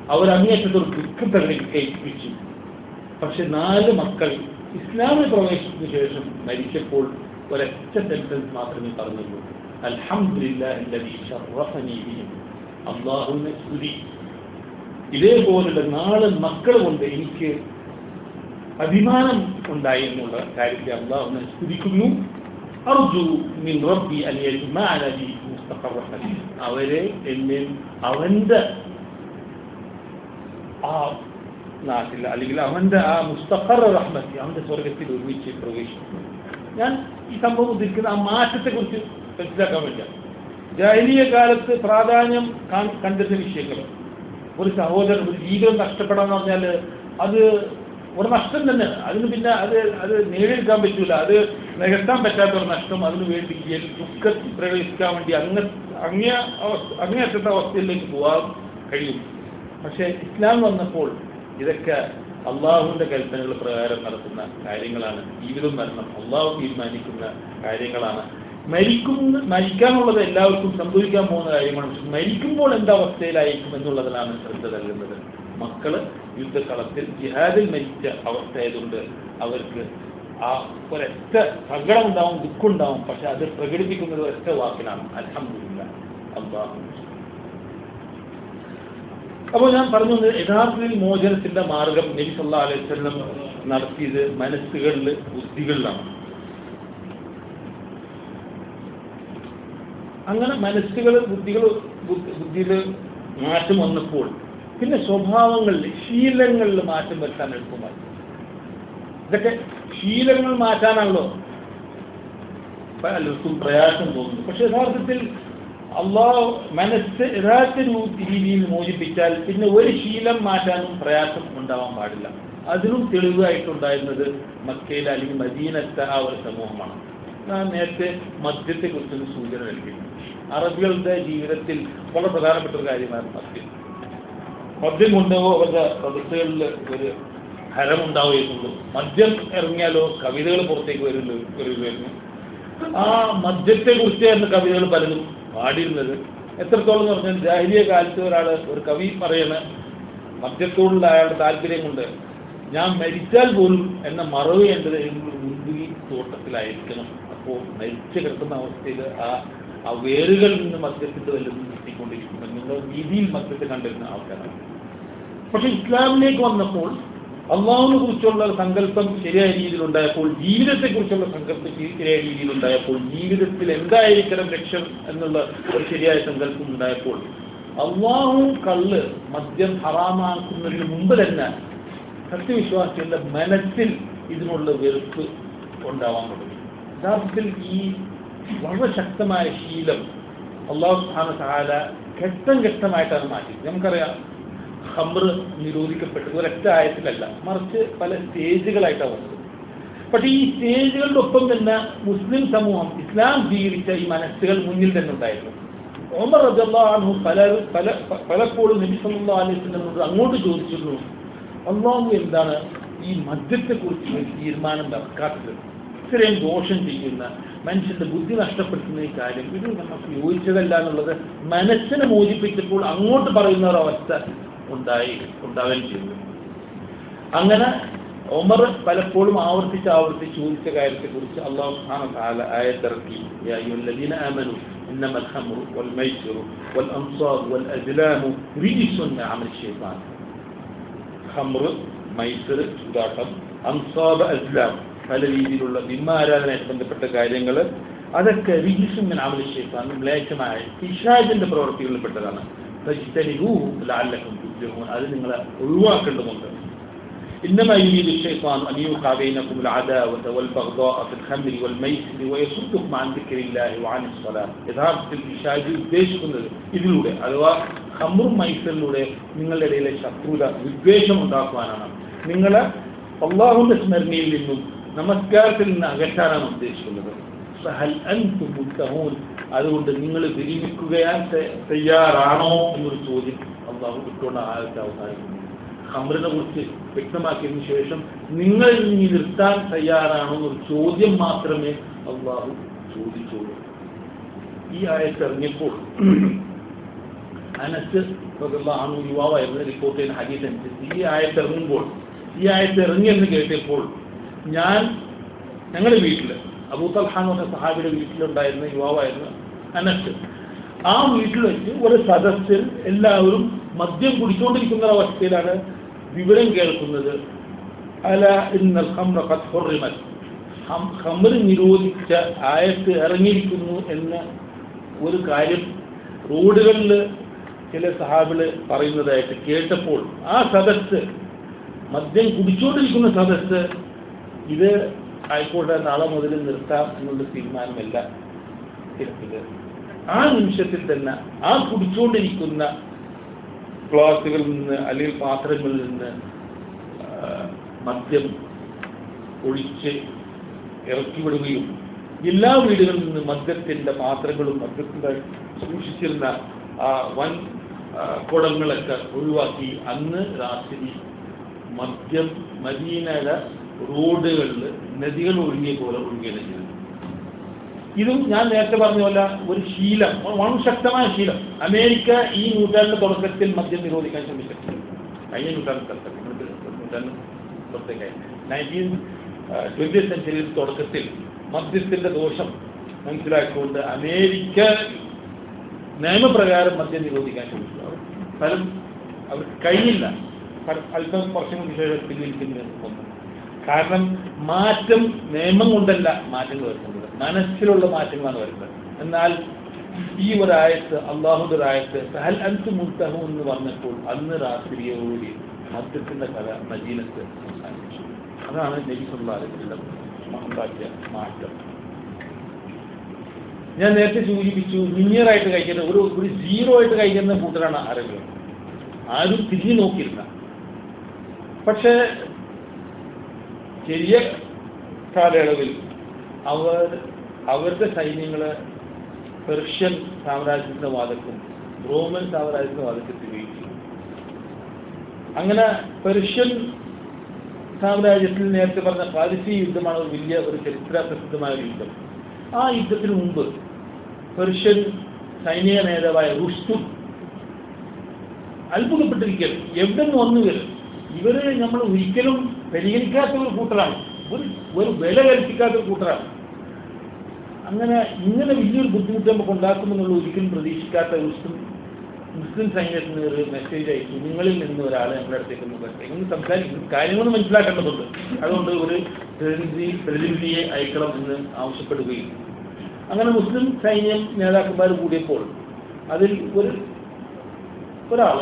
Speaker 2: അവർ അങ്ങേറ്റത്തോട് ദുഃഖം പ്രകടിപ്പിച്ചു. പക്ഷെ നാല് മക്കൾ ഇസ്ലാമിൽ പ്രവേശിച്ചതിനു ശേഷം മരിച്ചപ്പോൾ ഒരൊറ്റ സെന്റൻസ് മാത്രമേ പറഞ്ഞുള്ളൂ, അൽഹംദുലില്ലാഹി അല്ലദീ ശറഫനീ ബിഹിം. അല്ലാഹുവിനെ സ്തുതി, ഇതേപോലുള്ള നാല് മക്കൾ കൊണ്ട് എനിക്ക് അഭിമാനം ഉണ്ടായി എന്നുള്ള കാര്യത്തെ അല്ലാഹുവിനെ സ്തുതിക്കുന്നു. അർജു മിൻ റബ്ബി അൻ യജ്മഅന ബി മുസ്തഖർ റഹ്മതി. അവരെ എന്നെ അവന്റെ ആ നാട്ടിൽ അല്ലെങ്കിൽ അവന്റെ ആ മുസ്തഖർ റഹ്മത്തി, അവന്റെ സ്വർഗത്തിൽ ഒരുമിച്ച് പ്രവേശിക്കുന്നു. ഞാൻ ഈ സംഭവം ഉദ്ദേശിക്കുന്ന ആ മാറ്റത്തെ കുറിച്ച് മനസ്സിലാക്കാൻ വേണ്ടിയാണ്. ജാഹിലിയ്യ കാലത്ത് പ്രാധാന്യം കണ്ടിരുന്ന വിഷയങ്ങൾ, ഒരു സഹോദരൻ ഒരു ജീവിതം നഷ്ടപ്പെടാന്ന് പറഞ്ഞാൽ അത് ഒരു നഷ്ടം തന്നെ. അതിന് പിന്നെ അത് അത് നേടിയെടുക്കാൻ പറ്റൂല, അത് നികത്താൻ പറ്റാത്ത ഒരു നഷ്ടം. അതിനു വേണ്ടി ദുഃഖത്തിൽ പ്രവേശിക്കാൻ വേണ്ടി അങ്ങ അങ്ങേ അങ്ങേയറ്റത്തെ അവസ്ഥയിലേക്ക് പോകാൻ കഴിയും. പക്ഷെ ഇസ്ലാം വന്നപ്പോൾ ഇതൊക്കെ അള്ളാഹുവിന്റെ കൽപ്പനകൾ പ്രകാരം നടത്തുന്ന കാര്യങ്ങളാണ്. ജീവിതം മരണം അള്ളാഹു തീരുമാനിക്കുന്ന കാര്യങ്ങളാണ്. മരിക്കുന്ന മരിക്കാനുള്ളത് എല്ലാവർക്കും സംഭവിക്കാൻ പോകുന്ന കാര്യമാണ്. പക്ഷെ മരിക്കുമ്പോൾ എന്താവസ്ഥയിലായിരിക്കും എന്നുള്ളതിലാണ് ശ്രദ്ധ നൽകുന്നത്. മക്കള് യുദ്ധകളത്തിൽ ജിഹാദിൽ മരിച്ച അവസ്ഥയായതുകൊണ്ട് അവർക്ക് ആ ഒരൊറ്റ സങ്കടം ഉണ്ടാവും, ദുഃഖം ഉണ്ടാവും. പക്ഷെ അത് പ്രകടിപ്പിക്കുന്നത് ഒരൊറ്റ വാക്കിലാണ്, അൽഹംദുലില്ലാഹ് അല്ലാഹു. അപ്പോൾ ഞാൻ പറഞ്ഞു, യഥാർത്ഥത്തിൽ മോചനത്തിന്റെ മാർഗം നബി സല്ലല്ലാഹു അലൈഹി വസല്ലം നടത്തിയത് മനസ്സുകളിൽ, ബുദ്ധികളിലാണ്. അങ്ങനെ മനസ്സുകൾ, ബുദ്ധികൾ ബുദ്ധിയിൽ മാറ്റം വന്നപ്പോൾ പിന്നെ സ്വഭാവങ്ങളിൽ, ശീലങ്ങളിൽ മാറ്റം വരുത്താൻ എളുപ്പമായി. ഇതൊക്കെ ശീലങ്ങൾ മാറ്റാനാണല്ലോ പലർക്കും പ്രയാസം തോന്നുന്നു. പക്ഷെ യഥാർത്ഥത്തിൽ അള്ളാഹു മനസ്സ് യഥാർത്ഥ രീതിയിൽ മോചിപ്പിച്ചാൽ പിന്നെ ഒരു ശീലം മാറ്റാനും പ്രയാസം ഉണ്ടാവാൻ പാടില്ല. അതിനും തെളിവായിട്ടുണ്ടായിരുന്നത് മക്കയിലെ അല്ലെങ്കിൽ മദീനത്തെ ആ ഒരു സമൂഹമാണ്. ഞാൻ നേരത്തെ മദ്യത്തെക്കുറിച്ചൊരു സൂചന നൽകിയിരുന്നു. അറബികളുടെ ജീവിതത്തിൽ വളരെ പ്രധാനപ്പെട്ട ഒരു കാര്യമാണ് മദ്യം. മദ്യം കൊണ്ടുപോ അവരുടെ സദസ്സുകളിൽ ഒരു ഹരമുണ്ടാവുകയുള്ളൂ. മദ്യം ഇറങ്ങിയാലോ കവിതകൾ പുറത്തേക്ക് വരുന്നു വരുമായിരുന്നു. ആ മദ്യത്തെ കുറിച്ചായിരുന്നു കവിതകൾ പലതും പാടിയിരുന്നത്. എത്രത്തോളം എന്ന് പറഞ്ഞാൽ ജാഹിലിയ്യ കാലത്ത് ഒരാൾ ഒരു കവി പറയണ മദ്യത്തോടുള്ള അയാളുടെ താല്പര്യം കൊണ്ട് ഞാൻ മരിച്ചാൽ പോലും എന്നെ മറവ് ചെയ്യേണ്ടത് മുന്തിരി തോട്ടത്തിലായിരിക്കണം. അപ്പോൾ മരിച്ചു കിടക്കുന്ന അവസ്ഥയിൽ ആ ആ വേരുകളിൽ നിന്ന് മദ്യത്തിന്റെ വല്ലതും കിട്ടിക്കൊണ്ടിരിക്കും എന്നുള്ള രീതിയിൽ മദ്യത്തെ കണ്ടിരുന്ന ആൾക്കാരാണ്. പക്ഷെ ഇസ്ലാമിലേക്ക് വന്നപ്പോൾ അള്ളാഹുവിനെ കുറിച്ചുള്ള സങ്കല്പം ശരിയായ രീതിയിലുണ്ടായപ്പോൾ, ജീവിതത്തെക്കുറിച്ചുള്ള സങ്കല്പം ശരിയായ രീതിയിലുണ്ടായപ്പോൾ, ജീവിതത്തിൽ എന്തായിരിക്കണം ലക്ഷ്യം എന്നുള്ള ഒരു ശരിയായ സങ്കല്പം ഉണ്ടായപ്പോൾ, അള്ളാഹു കള്ള് മദ്യം ഹറാമാക്കുന്നതിന് മുമ്പ് തന്നെ സത്യവിശ്വാസികളുടെ മനസ്സിൽ ഇതിനുള്ള വെറുപ്പ് ഉണ്ടാവാൻ തുടങ്ങി. യഥാർത്ഥത്തിൽ ഈ വളരെ ശക്തമായ ശീലം അള്ളാഹു സുബ്ഹാനഹു വ തആല ഘട്ടം ഘട്ടമായിട്ടാണ് മാറ്റി. നമുക്കറിയാം, ഖംർ നിരോധിക്കപ്പെട്ടത് ഒരൊറ്റ ആയത്തിലല്ല, മറിച്ച് പല സ്റ്റേജുകളായിട്ടാണ് വന്നത്. പക്ഷേ ഈ സ്റ്റേജുകളുടെ ഒപ്പം തന്നെ മുസ്ലിം സമൂഹം ഇസ്ലാം സ്വീകരിച്ച ഈ മനസ്സുകൾ മുന്നിൽ തന്നെ ഉണ്ടായിരുന്നു. ഉമർ റളിയല്ലാഹു അൻഹു പല പല പലപ്പോഴും നബി സല്ലല്ലാഹു അലൈഹി വസല്ലമയോട് അങ്ങോട്ട് ചോദിച്ചിരുന്നു, അള്ളാഹു എന്താണ് ഈ മദ്യത്തെക്കുറിച്ച് ഒരു തീരുമാനം നടക്കാത്തത്? ഇത്രയും ദോഷം ചെയ്യുന്ന, മനുഷ്യന്റെ ബുദ്ധി നഷ്ടപ്പെടുത്തുന്ന ഈ കാര്യം ഇത് നമുക്ക് യോജിച്ചതല്ല എന്നുള്ളത് മനസ്സിനെ മോചിപ്പിച്ചപ്പോൾ അങ്ങോട്ട് പറയുന്ന ഒരവസ്ഥ ഉണ്ടായി ഉണ്ടാവുകയും ചെയ്തു. അങ്ങനെ ഉമർ പലപ്പോഴും ആവർത്തിച്ച് ആവർത്തിച്ച് ചോദിച്ച കാര്യത്തെക്കുറിച്ച് അല്ലാഹു സുബ്ഹാനഹു വ തആല ആയത്തിറക്കി, യാ അയ്യുഹല്ലദീന ആമനൂ ഇന്നമൽ ഖംറു വൽ മൈസിറു വൽ അൻസാബു വൽ അസ്ലാമു റിജ്സുൻ മിൻ അമലി ശൈത്താൻ. ഖംർ, മൈസിർ, ചൂതാട്ടം, അൻസാബ്, അസ്ലാം, പല രീതിയിലുള്ള ബിംബാരാധനയായിട്ട് ബന്ധപ്പെട്ട കാര്യങ്ങൾ, അതൊക്കെ റിജ്സുൻ മിൻ അമലി ശൈത്താൻ, മ്ലേച്ഛമായ പിശാചിന്റെ പ്രവൃത്തികളിൽപ്പെട്ടതാണ്. ഫജ്തനിബൂഹു ലഅല്ലക്കും തുഫ്ലിഹൂൻ, അത് നിങ്ങൾ ഒഴിവാക്കേണ്ടതുണ്ട്. إنما يريد الشيطان أن يوقع بينكم العداوة والبغضاء في الخمر والميسر ويصدكم عن ذكر الله وعن الصلاة. യഥാർത്ഥത്തിൽ പിശാച് ഉദ്ദേശിക്കുന്നത് ഇതിലൂടെ, അഥവാ ഖംറും മൈസറിലൂടെ നിങ്ങളുടെ ഇടയിലെ ശത്രുത, വിദ്വേഷം ഉണ്ടാക്കുവാനാണ്. നിങ്ങളെ അല്ലാഹുവിന്റെ സ്മരണയിൽ നിന്നും നമസ്കാരത്തിൽ നിന്ന് അകറ്റാനാണ് ഉദ്ദേശിക്കുന്നത്. ഫഹൽ അൻതും മുൻതഹൂൻ, അതുകൊണ്ട് നിങ്ങൾ വിരമിക്കുകയാൻ തയ്യാറാണോ എന്നൊരു ചോദ്യം അല്ലാഹു ഇട്ടുകൊണ്ട് ആയത്തെ അവസാനിക്കുന്നു. ഖംറിനെ കുറിച്ച് വ്യക്തമാക്കിയതിനു ശേഷം നിങ്ങൾ ഇനി നിർത്താൻ തയ്യാറാണോ എന്നൊരു ചോദ്യം മാത്രമേ അല്ലാഹു ചോദിച്ചുള്ളൂ. ഈ ആയത്ത് ഇറങ്ങിയപ്പോൾ അനസ് ആണ് യുവാവായിരുന്നു റിപ്പോർട്ട് ചെയ്യുന്ന ഹദീസ് അനുസരിച്ച് ഈ ആയത്ത് ഇറങ്ങുമ്പോൾ ഈ ആയത്ത് ഇറങ്ങിയെന്ന് കേട്ടപ്പോൾ ഞാൻ ഞങ്ങളുടെ വീട്ടിൽ അബൂ തൽഹ എന്ന് പറഞ്ഞ സഹാബിയുടെ വീട്ടിലുണ്ടായിരുന്ന യുവാവായിരുന്നു അനസ്. ആ വീട്ടിൽ വെച്ച് ഒരു സദസ്സിൽ എല്ലാവരും മദ്യം കുടിച്ചുകൊണ്ടിരിക്കുന്ന അവസ്ഥയിലാണ് വിവരം കേൾക്കുന്നത്. അല ഇന്നൽ ഖംറ ഖദ് ഹുറിമത്, ഖംർ നിരോധിച്ച ആയത്ത് ഇറങ്ങിയിരിക്കുന്നു എന്ന ഒരു കാര്യം റോഡുകളിൽ ചില സഹാബികൾ പറയുന്നതായിട്ട് കേട്ടപ്പോൾ ആ സദസ്സ്, മദ്യം കുടിച്ചുകൊണ്ടിരിക്കുന്ന സദസ്സ്, ഇത് ആയിക്കോട്ടെ നാളെ മുതൽ നിർത്താം എന്നുള്ള തീരുമാനമല്ല എടുത്തത്. ആ നിമിഷത്തിൽ തന്നെ ആ കുടിച്ചുകൊണ്ടിരിക്കുന്ന ഗ്ലാസുകളിൽ നിന്ന് അല്ലെങ്കിൽ പാത്രങ്ങളിൽ നിന്ന് മദ്യം ഒഴിച്ച് ഇറക്കി വിടുകയും എല്ലാ വീടുകളിൽ നിന്ന് മദ്യത്തിൻ്റെ പാത്രങ്ങളും മദ്യത്തിൻ്റെ സൂക്ഷിച്ചിരുന്ന ആ വൻ കുടങ്ങളൊക്കെ ഒഴിവാക്കി അന്ന് രാത്രി മദ്യം മദീനയുടെ റോഡുകളിൽ നദികൾ ഒഴുകിയ പോലെ ഒഴുകുകയാണ് ചെയ്തത്. ഇതും ഞാൻ നേരത്തെ പറഞ്ഞ പോലെ ഒരു ശീലം, വളരെ ശക്തമായ ശീലം. അമേരിക്ക ഈ നൂറ്റാണ്ടിന്റെ തുടക്കത്തിൽ മദ്യം നിരോധിക്കാൻ ശ്രമിച്ചിട്ടുണ്ട്. കഴിഞ്ഞ നൂറ്റാണ്ടിന്റെ തുടക്കത്തിൽ നൂറ്റാണ്ട് പുറത്തേക്കായി നയൻറ്റീൻ ട്വന്റി സെഞ്ചുറിയുടെ തുടക്കത്തിൽ മദ്യത്തിന്റെ ദോഷം മനസ്സിലാക്കിക്കൊണ്ട് അമേരിക്ക നിയമപ്രകാരം മദ്യം നിരോധിക്കാൻ ശ്രമിച്ചു. അവർ ഫലം അവർക്ക് കഴിഞ്ഞില്ല. അല്പം വർഷങ്ങൾക്ക് ശേഷം പിന്നിരിക്കുന്ന ഒന്ന്. കാരണം മാറ്റം നിയമം കൊണ്ടല്ല മാറ്റങ്ങൾ വരുന്നത്, മനസ്സിലുള്ള മാറ്റങ്ങളാണ് വരുന്നത്. എന്നാൽ ഈ ഒരായത്ത്, അള്ളാഹുന്റെ ഒരായത്ത് സഹൽ അൻതും മുൻതഹൂൻ എന്ന് പറഞ്ഞപ്പോൾ അന്ന് രാത്രിയോടി മദ്യത്തിന്റെ കഥ മദീനത്ത് അവസാനിച്ചു. അതാണ് നബി സല്ലല്ലാഹു അലൈഹി വസല്ലം ഉണ്ടാക്കിയ മാറ്റം. ഞാൻ നേരത്തെ സൂചിപ്പിച്ചു, ലിനിയറായിട്ട് കഴിക്കുന്ന ഒരു ഒരു സീറോ ആയിട്ട് കഴിക്കുന്ന കൂട്ടരാണ് അറബികൾ. ആരും തിരിഞ്ഞു നോക്കിയിരുന്ന. പക്ഷേ ചെറിയ കാലയളവിൽ അവർ അവരുടെ സൈന്യങ്ങളെ പെർഷ്യൻ സാമ്രാജ്യത്തിന്റെ വാദക്കും റോമൻ സാമ്രാജ്യത്തിന്റെ വാദക്കും ഉപയോഗിച്ചു. അങ്ങനെ പെർഷ്യൻ സാമ്രാജ്യത്തിൽ നേരത്തെ പറഞ്ഞ പാരിസി യുദ്ധമാണ് ഒരു വലിയ ഒരു ചരിത്ര പ്രസിദ്ധമായ ഒരു യുദ്ധം. ആ യുദ്ധത്തിന് മുമ്പ് പെർഷ്യൻ സൈനിക നേതാവായ റുസ്തും അത്ഭുതപ്പെട്ടിരിക്കുകയാണ്. എവിടെ നിന്ന് വന്നു വരും ഇവര് നമ്മൾ ഒരിക്കലും പരിഗണിക്കാത്ത ഒരു കൂട്ടരാണ്, ഒരു ഒരു വില കൽപ്പിക്കാത്ത ഒരു കൂട്ടരാണ്. അങ്ങനെ ഇങ്ങനെ വലിയൊരു ബുദ്ധിമുട്ട് നമുക്ക് ഉണ്ടാക്കുമെന്നുള്ള ഒരിക്കലും പ്രതീക്ഷിക്കാത്ത റുസ്തും മുസ്ലിം സൈന്യത്തിന് ഒരു മെസ്സേജ് അയച്ചു, നിങ്ങളിൽ നിന്ന് ഒരാളെ ഞങ്ങളുടെ അടുത്തേക്ക് ഒന്ന് പറ്റും ഇങ്ങനെ സംസാരിക്കും, കാര്യങ്ങൾ മനസ്സിലാക്കേണ്ടതുണ്ട്, അതുകൊണ്ട് ഒരു പ്രതിനിധി പ്രതിനിധിയെ അയക്കണം എന്ന് ആവശ്യപ്പെടുകയും. അങ്ങനെ മുസ്ലിം സൈന്യം നേതാക്കന്മാർ കൂടിയപ്പോൾ അതിൽ ഒരു ഒരാൾ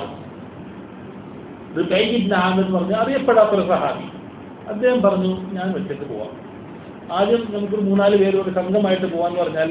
Speaker 2: എന്ന് പറഞ്ഞ അറിയപ്പെടാത്തൊരു സഹാബി, അദ്ദേഹം പറഞ്ഞു ഞാൻ ഒറ്റയ്ക്ക് പോവാം. ആദ്യം നമുക്കൊരു മൂന്നാല് പേരോട് സംഘമായിട്ട് പോകാന്ന് പറഞ്ഞാൽ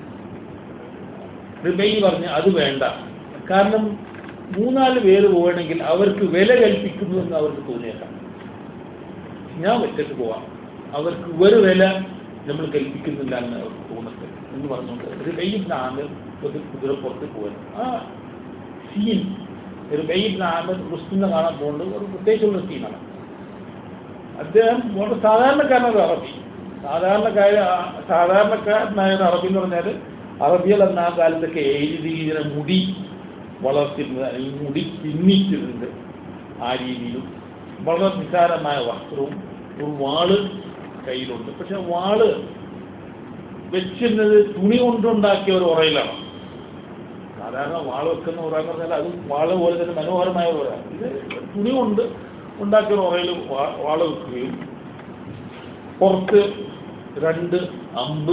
Speaker 2: റിബൈ പറഞ്ഞ് അത് വേണ്ട, കാരണം മൂന്നാല് പേര് പോകണമെങ്കിൽ അവർക്ക് വില കൽപ്പിക്കുന്നു എന്ന് അവർക്ക് തോന്നിയേക്കാം. ഞാൻ ഒറ്റയ്ക്ക് പോവാം, അവർക്ക് ഒരു വില നമ്മൾ കൽപ്പിക്കുന്നില്ല എന്ന് അവർക്ക് തോന്നട്ടെ എന്ന് പറഞ്ഞുകൊണ്ട് റിബൈ ആമിർ ഒരു കുതിരപ്പുറത്ത് പോകുന്നു. ആ സീൻ റിബൈ ആമിർ റുസ്തുവിനെ കാണാൻ പോകുന്നത് ഒരു പ്രത്യേകിച്ചുള്ള സീനാണ്. അദ്ദേഹം വളരെ സാധാരണക്കാരനൊരു അറബി, സാധാരണക്കാര സാധാരണക്കാരനായ അറബി എന്ന് പറഞ്ഞാൽ അറബികൾ എന്ന ആ കാലത്തൊക്കെ എഴുതി ഇങ്ങനെ മുടി വളർത്തിരുന്നത് അല്ലെങ്കിൽ മുടി പിന്നിച്ചിരുന്നത് ആ രീതിയിലും വളരെ നിസാരമായ വസ്ത്രവും ഒരു വാള് കയ്യിലുണ്ട്. പക്ഷെ വാള് വെച്ചിരുന്നത് തുണി കൊണ്ടുണ്ടാക്കിയ ഒരു ഉറയിലാണ്. സാധാരണ വാള് വെക്കുന്ന ഉറ എന്ന് പറഞ്ഞാൽ അത് വാള് പോലെ തന്നെ മനോഹരമായ ഒരു ഉറയാണ്. ഇത് തുണി കൊണ്ട് ഉണ്ടാക്കിയ ഉറയിൽ വാള് വെക്കുകയും പുറത്ത് രണ്ട് അമ്പ്,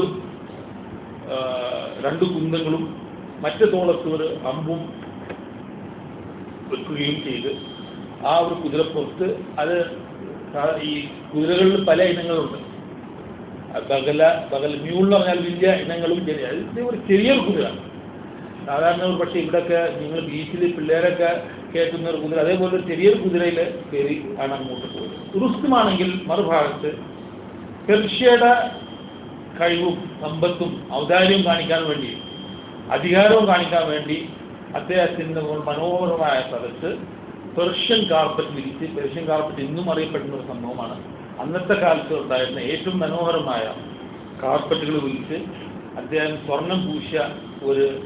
Speaker 2: രണ്ട് കുന്തങ്ങളും മറ്റു തോളത്ത് ഒരു അമ്പും വെക്കുകയും ചെയ്ത് ആ ഒരു കുതിരപ്പുറത്ത്, അത് ഈ കുതിരകളിൽ പല ഇനങ്ങളുണ്ട്. ബഗല ബഗൽ മ്യൂൾ എന്ന് പറഞ്ഞാൽ വലിയ ഇനങ്ങളും ചെറിയ, ഇത് ഒരു ചെറിയൊരു കുതിര. സാധാരണ പക്ഷേ ഇവിടെയൊക്കെ നിങ്ങൾ ബീച്ചിൽ പിള്ളേരൊക്കെ കയറ്റുന്ന ഒരു കുതിര, അതേപോലെ ഒരു ചെറിയൊരു കുതിരയിൽ കയറി ആണ് അങ്ങോട്ട് പോയത്. റുസ്തുമാണെങ്കിൽ മറുഭാഗത്ത് പെർഷ്യയുടെ കഴിവും സമ്പത്തും ഔദാര്യവും കാണിക്കാൻ വേണ്ടി, അധികാരവും കാണിക്കാൻ വേണ്ടി അദ്ദേഹത്തിൻ്റെ മനോഹരമായ സദസ്സ് പെർഷ്യൻ കാർപ്പറ്റ് വിരിച്ച്, പെർഷ്യൻ കാർപ്പറ്റ് ഇന്നും അറിയപ്പെടുന്ന ഒരു സംഭവമാണ്. അന്നത്തെ കാലത്ത് ഉണ്ടായിരുന്ന ഏറ്റവും മനോഹരമായ കാർപ്പറ്റുകൾ വിരിച്ച് അദ്ദേഹം സ്വർണം പൂശിയ ഒരു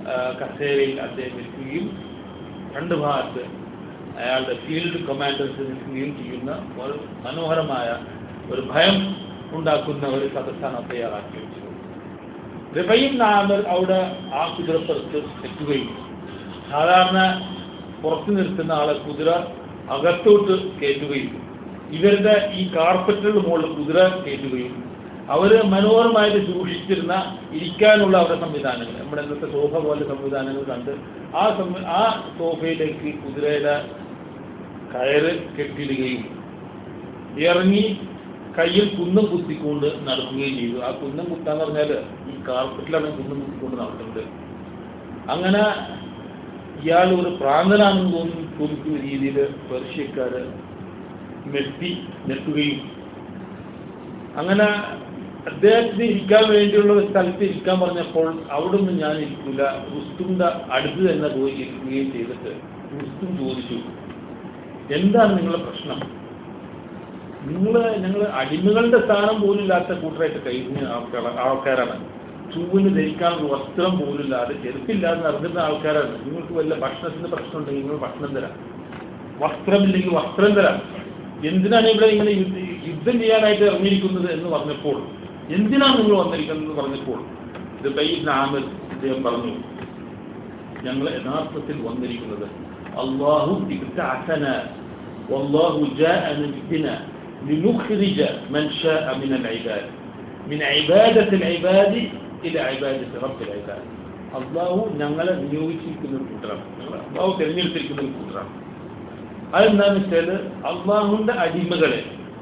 Speaker 2: കസേരയിൽ അദ്ദേഹം നിൽക്കുകയും രണ്ട് ഭാഗത്ത് അയാളുടെ ഫീൽഡ് കമാൻഡേഴ്സ് നിൽക്കുകയും ചെയ്യുന്ന ഒരു മനോഹരമായ ഒരു ഭയം ഉണ്ടാക്കുന്ന ഒരു സദസ്സാണ് തയ്യാറാക്കി വെച്ചത്. റിബൈൻ ആമർ അവിടെ ആ കുതിരപ്പുറത്ത് എത്തുകയും സാധാരണ പുറത്തു നിർത്തുന്ന ആളെ കുതിര അകത്തോട്ട് കയറ്റുകയും ഇവരുടെ ഈ കാർപ്പറ്റുകളുടെ മുകളിൽ കുതിര കയറ്റുകയും അവർ മനോഹരമായിട്ട് സൂക്ഷിച്ചിരുന്ന ഇരിക്കാനുള്ള അവരുടെ സംവിധാനങ്ങൾ, നമ്മുടെ ഇന്നത്തെ സോഫ പോലെ സംവിധാനങ്ങൾ കണ്ട് ആ ആ സോഫയിലേക്ക് കുതിരയുടെ കയറ് കെട്ടിയിടുകയും ഇറങ്ങി കയ്യിൽ കുന്നം കുത്തിക്കൊണ്ട് നടക്കുകയും ചെയ്തു. ആ കുന്നം കുത്താന്ന് പറഞ്ഞാൽ ഈ കാർപ്പറ്റിലാണ് കുന്നം കുത്തിക്കൊണ്ട് നടക്കുന്നത്. അങ്ങനെ ഇയാൾ ഒരു പ്രാന്തനാണെന്ന് തോന്നി തോന്നിക്കുന്ന രീതിയിൽ പേർഷ്യക്കാർ മെത്തി നെട്ടുകയും അങ്ങനെ അദ്ദേഹത്തിന് ഇരിക്കാൻ വേണ്ടിയുള്ള സ്ഥലത്ത് ഇരിക്കാൻ പറഞ്ഞപ്പോൾ അവിടെ നിന്ന് ഞാൻ ഇരിക്കില്ല, റുസ്തുമിന്റെ അടുത്ത് തന്നെ പോയി ഇരിക്കുകയും ചെയ്തിട്ട് റുസ്തും ചോദിച്ചു, എന്താണ് നിങ്ങളുടെ പ്രശ്നം? നിങ്ങൾ ഞങ്ങൾ അടിമകളുടെ സ്ഥാനം പോലും ഇല്ലാത്ത കൂട്ടരായിട്ട് കഴിഞ്ഞ ആൾക്കാരാണ്. ചൂവിന് ധരിക്കാനുള്ള വസ്ത്രം പോലും ഇല്ലാതെ ചെരുപ്പില്ലാതെ നടന്നിരുന്ന ആൾക്കാരാണ്. നിങ്ങൾക്ക് വല്ല ഭക്ഷണത്തിന് പ്രശ്നം ഉണ്ടെങ്കിൽ നിങ്ങൾ ഭക്ഷണം തരാം, വസ്ത്രമില്ലെങ്കിൽ വസ്ത്രം തരാം. എന്തിനാണ് ഇവിടെ ഇങ്ങനെ യുദ്ധം ചെയ്യാനായിട്ട് ഇറങ്ങിയിരിക്കുന്നത് എന്ന് പറഞ്ഞപ്പോൾ, എന്തിനാണ് നിങ്ങൾ വന്നിരിക്കുന്നത് എന്ന് പറഞ്ഞപ്പോൾ റിബൈൻ ആമിർ അദ്ദേഹം പറഞ്ഞു, ഞങ്ങൾ യഥാർത്ഥത്തിൽ വന്നിരിക്കുന്നത് അല്ലാഹു ഇബ്തഅസന വല്ലാഹു ജാഅന ബിനാ ലിനുഖ്രിജ മൻ ശാഅ മിനൽ ഇബാദ് മിൻ ഇബാദത്തിൽ ഇബാദി ഇലാ ഇബാദത്തി റബ്ബിൽ ഇബാദ്. അല്ലാഹു ഞങ്ങളെ നിയോഗിച്ചിരിക്കുന്ന ഒരു കൂട്ടരാണ്, ഞങ്ങൾ അല്ലാഹു തിരഞ്ഞെടുത്തിരിക്കുന്ന ഒരു കൂട്ടരാണ്. അതെന്താണെന്ന് വെച്ചാൽ അള്ളാഹുവിന്റെ അടിമകളെ,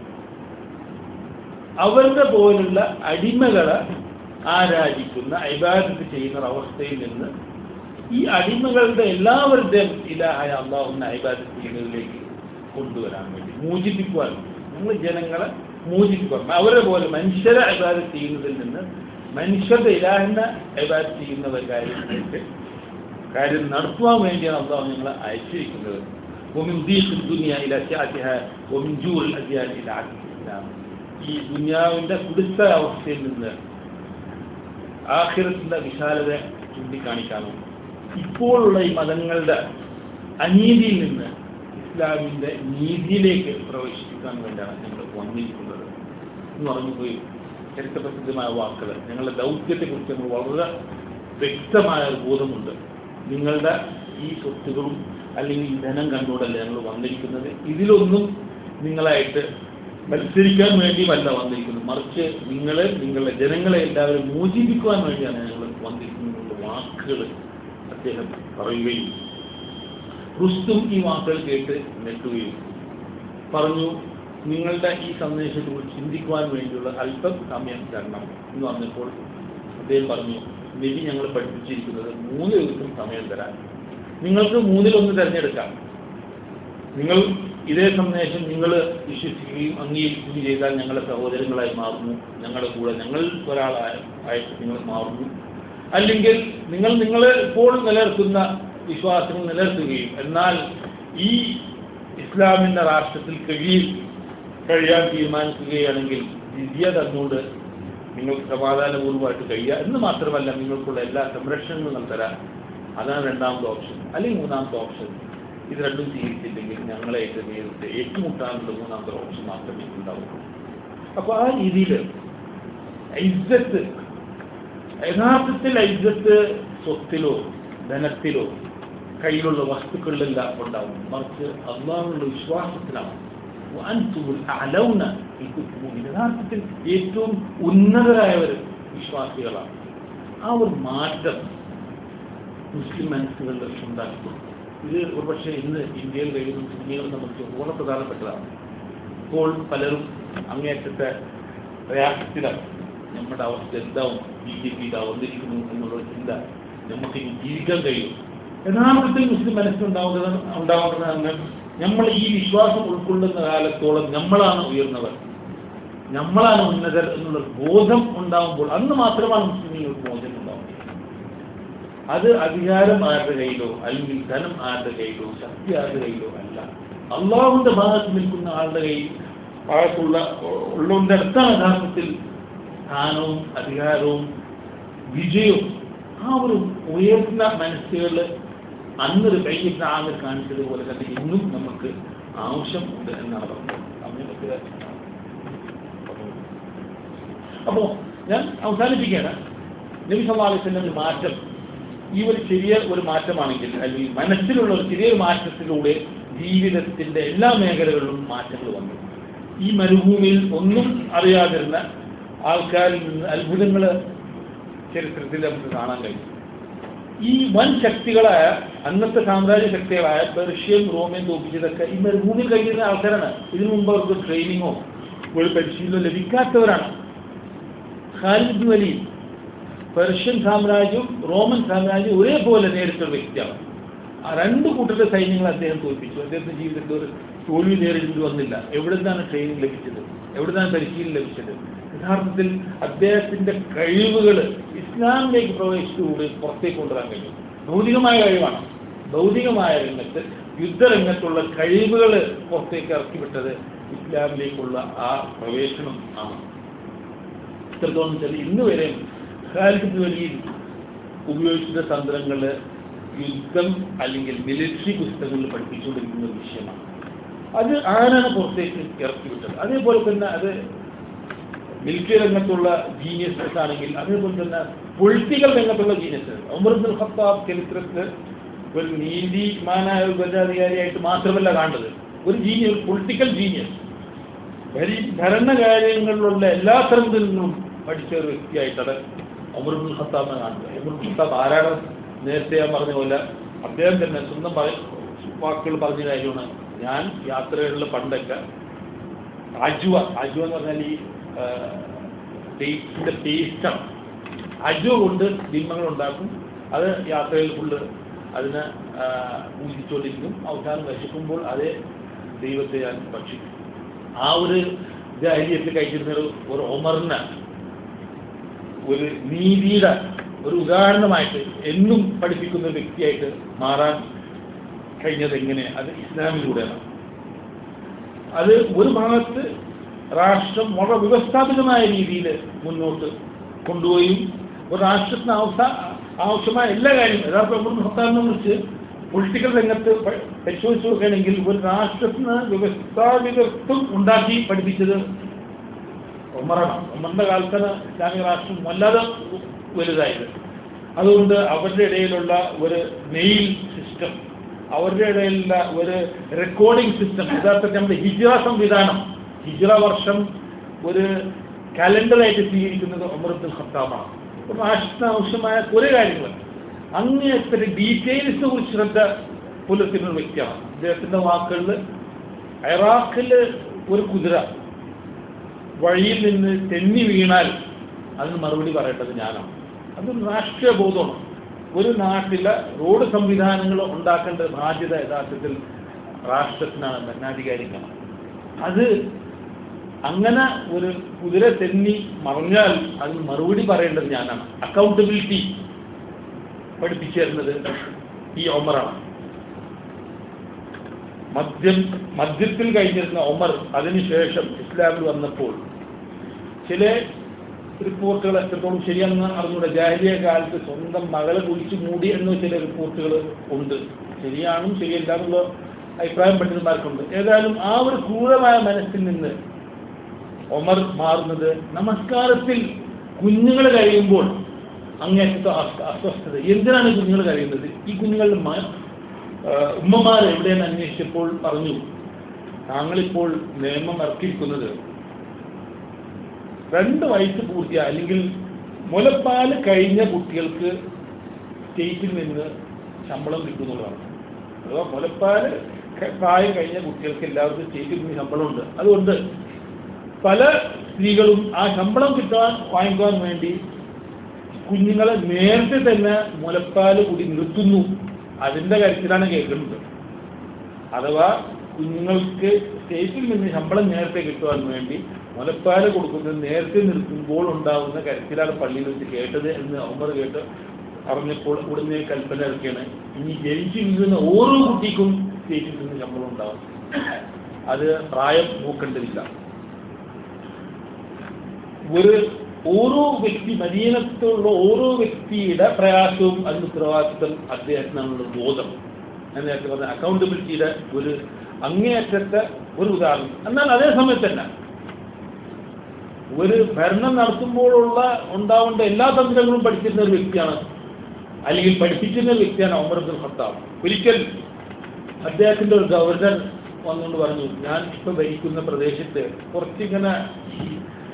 Speaker 2: അവരുടെ പോലുള്ള അടിമകളെ ആരാധിക്കുന്ന ഇബാദത്ത് ചെയ്യുന്ന അവസ്ഥയിൽ നിന്ന് ഈ അടിമകളുടെ എല്ലാവരുടെയും ഇലാഹായ അള്ളാഹുവിനെ ഇബാദത്ത് ചെയ്യുന്നതിലേക്ക് കൊണ്ടുവരാൻ വേണ്ടി, മോചിപ്പിക്കുവാൻ, നമ്മൾ ജനങ്ങളെ മോചിപ്പിക്കുവാൻ, അവരെ പോലെ മനുഷ്യരെ ഇബാദത്ത് ചെയ്യുന്നതിൽ നിന്ന് മനുഷ്യരുടെ ഇലാഹിനെ ഇബാദത്ത് ചെയ്യുന്ന കാര്യത്തിലേക്ക് കാര്യം നടത്തുവാൻ വേണ്ടിയാണ് അള്ളാഹു ഞങ്ങളെ അയച്ചിരിക്കുന്നത്. ومن ضيق الدنيا إلى سعتها ومن جور الأديان إلى عدل الإسلام. ഈ ദുനിയാവിന്റെ കുടുത്ത അവസ്ഥയിൽ നിന്ന് ആഖിറത്തിന്റെ വിശാലത ചൂണ്ടിക്കാണിക്കാനും ഇപ്പോഴുള്ള ഈ മതങ്ങളുടെ അനീതിയിൽ നിന്ന് ഇസ്ലാമിന്റെ നീതിയിലേക്ക് പ്രവേശിപ്പിക്കാൻ വേണ്ടിയാണ് ഞങ്ങൾ വന്നിരിക്കുന്നത് എന്ന് പറഞ്ഞുപോയി ചരിത്രപ്രസിദ്ധമായ വാക്കുകൾ. ഞങ്ങളുടെ ദൗത്യത്തെക്കുറിച്ച് ഞങ്ങൾ വളരെ വ്യക്തമായ ഒരു ബോധമുണ്ട്. നിങ്ങളുടെ ഈ സ്വത്തുകളും അല്ലെങ്കിൽ ഈ ധനം കണ്ടുകൊണ്ടല്ല ഞങ്ങൾ വന്നിരിക്കുന്നത്. ഇതിലൊന്നും നിങ്ങളായിട്ട് മത്സരിക്കാൻ വേണ്ടിയുമല്ല വന്നിരിക്കുന്നത്, മറിച്ച് നിങ്ങളെ, നിങ്ങളുടെ ജനങ്ങളെ എല്ലാവരും മോചിപ്പിക്കുവാൻ വേണ്ടിയാണ് ഞങ്ങൾ വന്നിരിക്കുന്നത് വാക്കുകൾ അദ്ദേഹം പറയുകയും റുസ്തും ഈ വാക്കുകൾ കേട്ട് നെട്ടുകയും പറഞ്ഞു, നിങ്ങളുടെ ഈ സന്ദേശത്തെക്കുറിച്ച് ചിന്തിക്കുവാൻ വേണ്ടിയുള്ള അല്പം സമയം തരണം എന്ന് പറഞ്ഞപ്പോൾ അദ്ദേഹം പറഞ്ഞു, നബി ഞങ്ങൾ പഠിപ്പിച്ചിരിക്കുന്നത് മൂന്ന് ദിവസം സമയം തരാൻ, നിങ്ങൾക്ക് മൂന്നിലൊന്ന് തിരഞ്ഞെടുക്കാം. നിങ്ങൾ ഇതേ സന്ദേശം നിങ്ങൾ വിശ്വസിക്കുകയും അംഗീകരിക്കുകയും ചെയ്താൽ ഞങ്ങളുടെ സഹോദരങ്ങളായി മാറുന്നു, ഞങ്ങളുടെ കൂടെ ഞങ്ങൾ ഒരാളായിട്ട് നിങ്ങൾ മാറുന്നു. അല്ലെങ്കിൽ നിങ്ങൾ നിങ്ങളെ ഇപ്പോൾ നിലനിർത്തുന്ന വിശ്വാസങ്ങൾ നിലനിർത്തുകയും എന്നാൽ ഈ ഇസ്ലാമിൻ്റെ രാഷ്ട്രത്തിൽ കഴിയിൽ കഴിയാൻ തീരുമാനിക്കുകയാണെങ്കിൽ ജിസിയ തന്നുകൊണ്ട് നിങ്ങൾക്ക് സമാധാനപൂർവ്വമായിട്ട് കഴിയുക എന്ന് മാത്രമല്ല നിങ്ങൾക്കുള്ള എല്ലാ സംരക്ഷണങ്ങളും തരാം. അതാണ് രണ്ടാമത്തെ ഓപ്ഷൻ. അല്ലെങ്കിൽ മൂന്നാമത്തെ ഓപ്ഷൻ, ഇത് രണ്ടും സ്വീകരിച്ചില്ലെങ്കിൽ ഞങ്ങളെ നേരിട്ട് ഏറ്റുമുട്ടാനുള്ള മൂന്നാമത്തെ ഓപ്ഷൻ മാത്രമേ ഉണ്ടാവുള്ളൂ. അപ്പോൾ ആ രീതിയിൽ ഇസ്സത്ത്, യഥാർത്ഥത്തിൽ ഇസ്സത്ത് സ്വത്തിലോ ധനത്തിലോ കയ്യിലുള്ള വസ്തുക്കളിലെല്ലാം ഉണ്ടാവും, മറിച്ച് അള്ളാഹുവിനുള്ള വിശ്വാസത്തിലാണ്. യഥാർത്ഥത്തിൽ ഏറ്റവും ഉന്നതരായവർ വിശ്വാസികളാണ്. ആ ഒരു മാറ്റം മുസ്ലിം മനസ്സുകളിൽ ഉണ്ടാക്കിക്കൊടുക്കും. ഇത് ഒരുപക്ഷെ ഇന്ന് ഇന്ത്യയിൽ കഴിയുന്ന മുസ്ലിങ്ങളെ സംബന്ധിച്ച് വളരെ പ്രധാനപ്പെട്ടതാണ്. ഇപ്പോൾ പലരും അങ്ങേയറ്റത്തെ പ്രയാസത്തിലാണ്. നമ്മുടെ അവസ്ഥ എന്താവും, ബി ജെ പി ഇതാ വന്നിരിക്കുന്നു എന്നുള്ള ചിന്ത, നമുക്ക് ഇനി ജീവിക്കാൻ കഴിയും. യഥാർത്ഥത്തിൽ മുസ്ലിം മനസ്സുണ്ടാവുന്നത് ഉണ്ടാവുന്നതാണ് നമ്മൾ ഈ വിശ്വാസം ഉൾക്കൊള്ളുന്ന കാലത്തോളം നമ്മളാണ് ഉയർന്നവർ, നമ്മളാണ് ഉന്നതർ എന്നുള്ള ബോധം ഉണ്ടാകുമ്പോൾ അന്ന് മാത്രമാണ് മുസ്ലിങ്ങൾക്ക് മോചനം ഉണ്ടാവുന്നത്. അത് അധികാരം ആരുടെ കയ്യിലോ അല്ലെങ്കിൽ ധനം ആരുടെ കയ്യിലോ ശക്തി ആരുടെ കയ്യിലോ അല്ല, അള്ളാഹുവിന്റെ ഭാഗത്ത് നിൽക്കുന്ന ആളുടെ കയ്യിൽ ഭാഗത്തുള്ള ഉള്ളതിൻ്റെ അടുത്താണ് യഥാർത്ഥത്തിൽ സ്ഥാനവും അധികാരവും വിജയവും. ആ ആ ഒരു ഉയർന്ന മനസ്സുകൾ അന്ന് റിബൈബിൻ ആമിർ കാണിച്ചതുപോലെ തന്നെ ഇന്നും നമുക്ക് ആവശ്യമുണ്ട് എന്നാണ് പറഞ്ഞത്. അപ്പോൾ ഞാൻ അവസാനിപ്പിക്കുകയാണ്. നബി സല്ലല്ലാഹു അലൈഹി വസല്ലം ഒരു മാറ്റം, ഈ ഒരു ചെറിയ ഒരു മാറ്റമാണെങ്കിൽ അല്ലെങ്കിൽ മനസ്സിലുള്ള ഒരു ചെറിയൊരു മാറ്റത്തിലൂടെ ജീവിതത്തിന്റെ എല്ലാ മേഖലകളിലും മാറ്റങ്ങൾ വന്നു. ഈ മരുഭൂമിയിൽ ഒന്നും അറിയാതിരുന്ന ആൾക്കാരിൽ നിന്ന് അത്ഭുതങ്ങൾ ചരിത്രത്തിൽ നമുക്ക് കാണാൻ കഴിയും. ഈ വൻ ശക്തികളായ അന്നത്തെ സാമ്രാജ്യ ശക്തികളായ പെർഷ്യൻ റോമിയൻ തോപ്പിച്ചതൊക്കെ ഈ മരുഭൂമിയിൽ കഴിഞ്ഞിരുന്ന ആൾക്കാരാണ്. ഇതിനു മുമ്പ് അവർക്ക് ട്രെയിനിങ്ങോ ഒരു പരിശീലനമോ ലഭിക്കാത്തവരാണ്. ഖാലിദ് ഇബ്നു വലീദ് പെർഷ്യൻ സാമ്രാജ്യവും റോമൻ സാമ്രാജ്യവും ഒരേപോലെ നേരിട്ടൊരു വ്യക്തിയാണ്. ആ രണ്ട് കൂട്ടരുടെ സൈന്യങ്ങൾ അദ്ദേഹം തോൽപ്പിച്ചു. അദ്ദേഹത്തിന്റെ ജീവിതത്തിൽ ഒരു തോൽവി നേരിടേണ്ടി വന്നില്ല. എവിടെ നിന്നാണ് ട്രെയിനിങ് ലഭിച്ചത്? എവിടെ നിന്നാണ് പരിശീലനം ലഭിച്ചത്? യഥാർത്ഥത്തിൽ അദ്ദേഹത്തിന്റെ കഴിവുകൾ ഇസ്ലാമിലേക്ക് പ്രവേശിച്ചുകൂടി പുറത്തേക്ക് കൊണ്ടുവരാൻ കഴിയും. ഭൗതികമായ കഴിവാണ്. ഭൗതികമായ രംഗത്ത് യുദ്ധരംഗത്തുള്ള കഴിവുകൾ പുറത്തേക്ക് ഇറക്കിവിട്ടത് ഇസ്ലാമിലേക്കുള്ള ആ പ്രവേശനം ആണ്. ഇത്രത്തോളം വെച്ചാൽ ഇന്ന് വരെ ഖാലിദ് ഇബ്നു വലീദ് ഉപയോഗിച്ചിട്ടുള്ള തന്ത്രങ്ങൾ യുദ്ധം അല്ലെങ്കിൽ മിലിറ്ററി പുസ്തകങ്ങളിൽ പഠിപ്പിച്ചുകൊണ്ടിരിക്കുന്ന ഒരു വിഷയമാണ്. അത് ആരാണ് പുറത്തേക്ക് ഇറക്കിവിട്ടത്? അതേപോലെ തന്നെ അത് മിലിറ്ററി രംഗത്തുള്ള ജീനിയസസ് ആണെങ്കിൽ അതേപോലെ തന്നെ പൊളിറ്റിക്കൽ രംഗത്തുള്ള ജീനിയസസ്. ഉമർ ഇബ്നുൽ ഖത്താബ് ചരിത്രത്തിൽ ഒരു നീതിമാനായ ഒരു ഭരണാധികാരിയായിട്ട് മാത്രമല്ല കാണുന്നത്, ഒരു ജീനിയസ്, ഒരു പൊളിറ്റിക്കൽ ജീനിയസ്, ഭരി ഭരണകാര്യങ്ങളിലുള്ള എല്ലാ തരത്തിൽ നിന്നും പഠിച്ച ഒരു വ്യക്തിയായിട്ടാണ് ഉമർ ഇബ്നുൽ ഖത്താബിനെ കാണുന്നത്. ഉമർ ഇബ്നുൽ ഖത്താബ് ആരാണ്? നേരത്തെ ഞാൻ പറഞ്ഞ പോലെ അദ്ദേഹം തന്നെ സ്വന്തം വാക്കുകൾ പറഞ്ഞ കാര്യമാണ്. ഞാൻ യാത്രകളിൽ പണ്ടൊക്കെ അജ്വ അജ്വ എന്ന് പറഞ്ഞാൽ ഈ ഡേറ്റ്സിന്റെ പേസ്റ്റാണ്. അജ്വ കൊണ്ട് ബിംബങ്ങൾ ഉണ്ടാക്കും. അത് യാത്രയിൽ ഫുള്ള് അതിനെ പൂജിച്ചുകൊണ്ടിരിക്കും. അവസാനം നശിക്കുമ്പോൾ അതേ ദൈവത്തെ ഞാൻ ഭക്ഷിക്കും. ആ ഒരു ജാഹിലിയത്തിൽ കഴിച്ചിരുന്ന ഒരു ഉമറിന് ഒരു നീതിയുടെ ഒരു ഉദാഹരണമായിട്ട് എന്നും പഠിപ്പിക്കുന്ന വ്യക്തിയായിട്ട് മാറാൻ കഴിഞ്ഞത് എങ്ങനെ? അത് ഇസ്ലാമിലൂടെയാണ്. അത് ഒരു ഭാഗത്ത് രാഷ്ട്രം വളരെ വ്യവസ്ഥാപിതമായ രീതിയിൽ മുന്നോട്ട് കൊണ്ടുപോയും ഒരു രാഷ്ട്രത്തിന് ആവശ്യ ആവശ്യമായ എല്ലാ കാര്യങ്ങളും യഥാർത്ഥ ഭർത്താവിനെ കുറിച്ച് പൊളിറ്റിക്കൽ രംഗത്ത് പരിശോധിച്ചു നോക്കുകയാണെങ്കിൽ ഒരു രാഷ്ട്രത്തിന് വ്യവസ്ഥാപിതത്വം ഉണ്ടാക്കി പഠിപ്പിച്ചത് ഉമറാണ്. ഉമറിന്റെ കാലത്താണ് ഇസ്ലാമിക രാഷ്ട്രം വല്ലാതെ വലുതായത്. അതുകൊണ്ട് അവരുടെ ഇടയിലുള്ള ഒരു മെയിൽ സിസ്റ്റം, അവരുടെ ഇടയിലുള്ള ഒരു റെക്കോർഡിംഗ് സിസ്റ്റം, യഥാർത്ഥത്തിൽ നമ്മുടെ ഹിജ്റ സംവിധാനം, ഹിജ്റ വർഷം ഒരു കലണ്ടറായിട്ട് സ്വീകരിക്കുന്നത് ഉമർ ഇബ്നുൽ ഖത്താബാണ്. രാഷ്ട്രത്തിന് ആവശ്യമായ കുറെ കാര്യങ്ങൾ അങ്ങേയത്തെ ഡീറ്റെയിൽസിനെ കുറിച്ച് ശ്രദ്ധ പുലർത്തുന്ന ഒരു വ്യക്തിയാണ്. അദ്ദേഹത്തിന്റെ വാക്കുകളിൽ ഇറാഖിൽ ഒരു കുതിര വഴിയിൽ നിന്ന് തെന്നി വീണാൽ അതിന് മറുപടി പറയേണ്ടത് ഞാനാണ്. അതൊരു രാഷ്ട്രീയ ബോധമാണ്. ഒരു നാട്ടിലെ റോഡ് സംവിധാനങ്ങൾ ഉണ്ടാക്കേണ്ട ബാധ്യത യഥാർത്ഥത്തിൽ രാഷ്ട്രത്തിനാണ്, ഭരണാധികാരിക്കാണ്. അത് അങ്ങനെ ഒരു കുതിര തെന്നി മറിഞ്ഞാൽ അതിന് മറുപടി പറയേണ്ടത് ഞാനാണ്. അക്കൗണ്ടബിലിറ്റി പഠിപ്പിച്ചു തരുന്നത് ഈ ഉമറാണ്. മദ്യം മദ്യത്തിൽ കഴിഞ്ഞിരുന്ന ഉമർ അതിനുശേഷം ഇസ്ലാമിൽ വന്നപ്പോൾ ചില റിപ്പോർട്ടുകൾ എത്രത്തോളം ശരിയാണെന്ന് അറിഞ്ഞൂടെ. ജാഹിലിയ കാലത്ത് സ്വന്തം മകളെ കുഴിച്ചു മൂടി എന്ന ചില റിപ്പോർട്ടുകൾ ഉണ്ട്. ശരിയാണും ശരിയല്ല എന്നുള്ള അഭിപ്രായം പണ്ഡിതന്മാർക്കുണ്ട്. ഏതായാലും ആ ഒരു ക്രൂരമായ മനസ്സിൽ നിന്ന് ഉമർ മാറുന്നത് നമസ്കാരത്തിൽ കുഞ്ഞുങ്ങൾ കഴിയുമ്പോൾ അങ്ങേറ്റത്തെ അസ്വസ്ഥത. എന്തിനാണ് കുഞ്ഞുങ്ങൾ കഴിയുന്നത്? ഈ കുഞ്ഞുങ്ങളുടെ ഉമ്മമാർ എവിടെയെന്ന് അന്വേഷിച്ചപ്പോൾ പറഞ്ഞു, താങ്കളിപ്പോൾ നിയമം ഇറക്കിയിരിക്കുന്നത് രണ്ട് വയസ്സ് പൂർത്തിയായ അല്ലെങ്കിൽ മുലപ്പാല് കഴിഞ്ഞ കുട്ടികൾക്ക് സ്റ്റേറ്റിൽ നിന്ന് ശമ്പളം കിട്ടുന്നതാണ്. അഥവാ മുലപ്പാല് പ്രായം കഴിഞ്ഞ കുട്ടികൾക്ക് എല്ലാവർക്കും സ്റ്റേറ്റിൽ നിന്ന് ശമ്പളമുണ്ട്. അതുകൊണ്ട് പല സ്ത്രീകളും ആ ശമ്പളം കിട്ടാൻ വാങ്ങിക്കാൻ വേണ്ടി കുഞ്ഞുങ്ങളെ നേരത്തെ തന്നെ മുലപ്പാല് കൂടി നിർത്തുന്നു. അതിൻ്റെ കാര്യത്തിലാണ് കേൾക്കുന്നത്. അഥവാ കുഞ്ഞുങ്ങൾക്ക് സ്റ്റേറ്റിൽ നിന്ന് ശമ്പളം നേരത്തെ കിട്ടുവാൻ വേണ്ടി മുലപ്പാല് കൊടുക്കുന്നത് നേരത്തെ നിർത്തുമ്പോൾ ഉണ്ടാകുന്ന കരുത്തിലാണ് പള്ളിയിൽ വെച്ച് കേട്ടത് എന്ന് ഉമർ കേട്ട് അറിഞ്ഞപ്പോൾ ഉടനെ കൽപ്പന ഇറക്കിയാണ്, ഇനി ജനിച്ചു വീഴുന്ന ഓരോ കുട്ടിക്കും സ്റ്റേറ്റിൽ നിന്ന് ശമ്പളം ഉണ്ടാവും. അത് പ്രായം നോക്കേണ്ടതില്ല. ഒരു ഓരോ വ്യക്തി മദീനത്തുള്ള ഓരോ വ്യക്തിയുടെ പ്രയാസവും അതിന് ഉത്തരവാദിത്വം അദ്ദേഹത്തിനുള്ള ബോധം. ഞാൻ നേരത്തെ പറഞ്ഞ അക്കൗണ്ടബിലിറ്റിയുടെ ഒരു അങ്ങേയറ്റത്തെ ഒരു ഉദാഹരണം. എന്നാൽ അതേ സമയത്ത് തന്നെ ഒരു ഭരണം നടത്തുമ്പോഴുള്ള ഉണ്ടാവേണ്ട എല്ലാ തന്ത്രങ്ങളും പഠിച്ചിരുന്ന ഒരു വ്യക്തിയാണ്, അല്ലെങ്കിൽ പഠിപ്പിച്ചിരുന്ന ഒരു വ്യക്തിയാണ് ഉമർ ഇബ്നുൽ ഖത്താബ്. ഒരിക്കൽ അദ്ദേഹത്തിന്റെ ഒരു ഗവർണർ വന്നുകൊണ്ട് പറഞ്ഞു, ഞാൻ ഇപ്പൊ ഭരിക്കുന്ന പ്രദേശത്ത് കുറച്ചിങ്ങനെ ഈ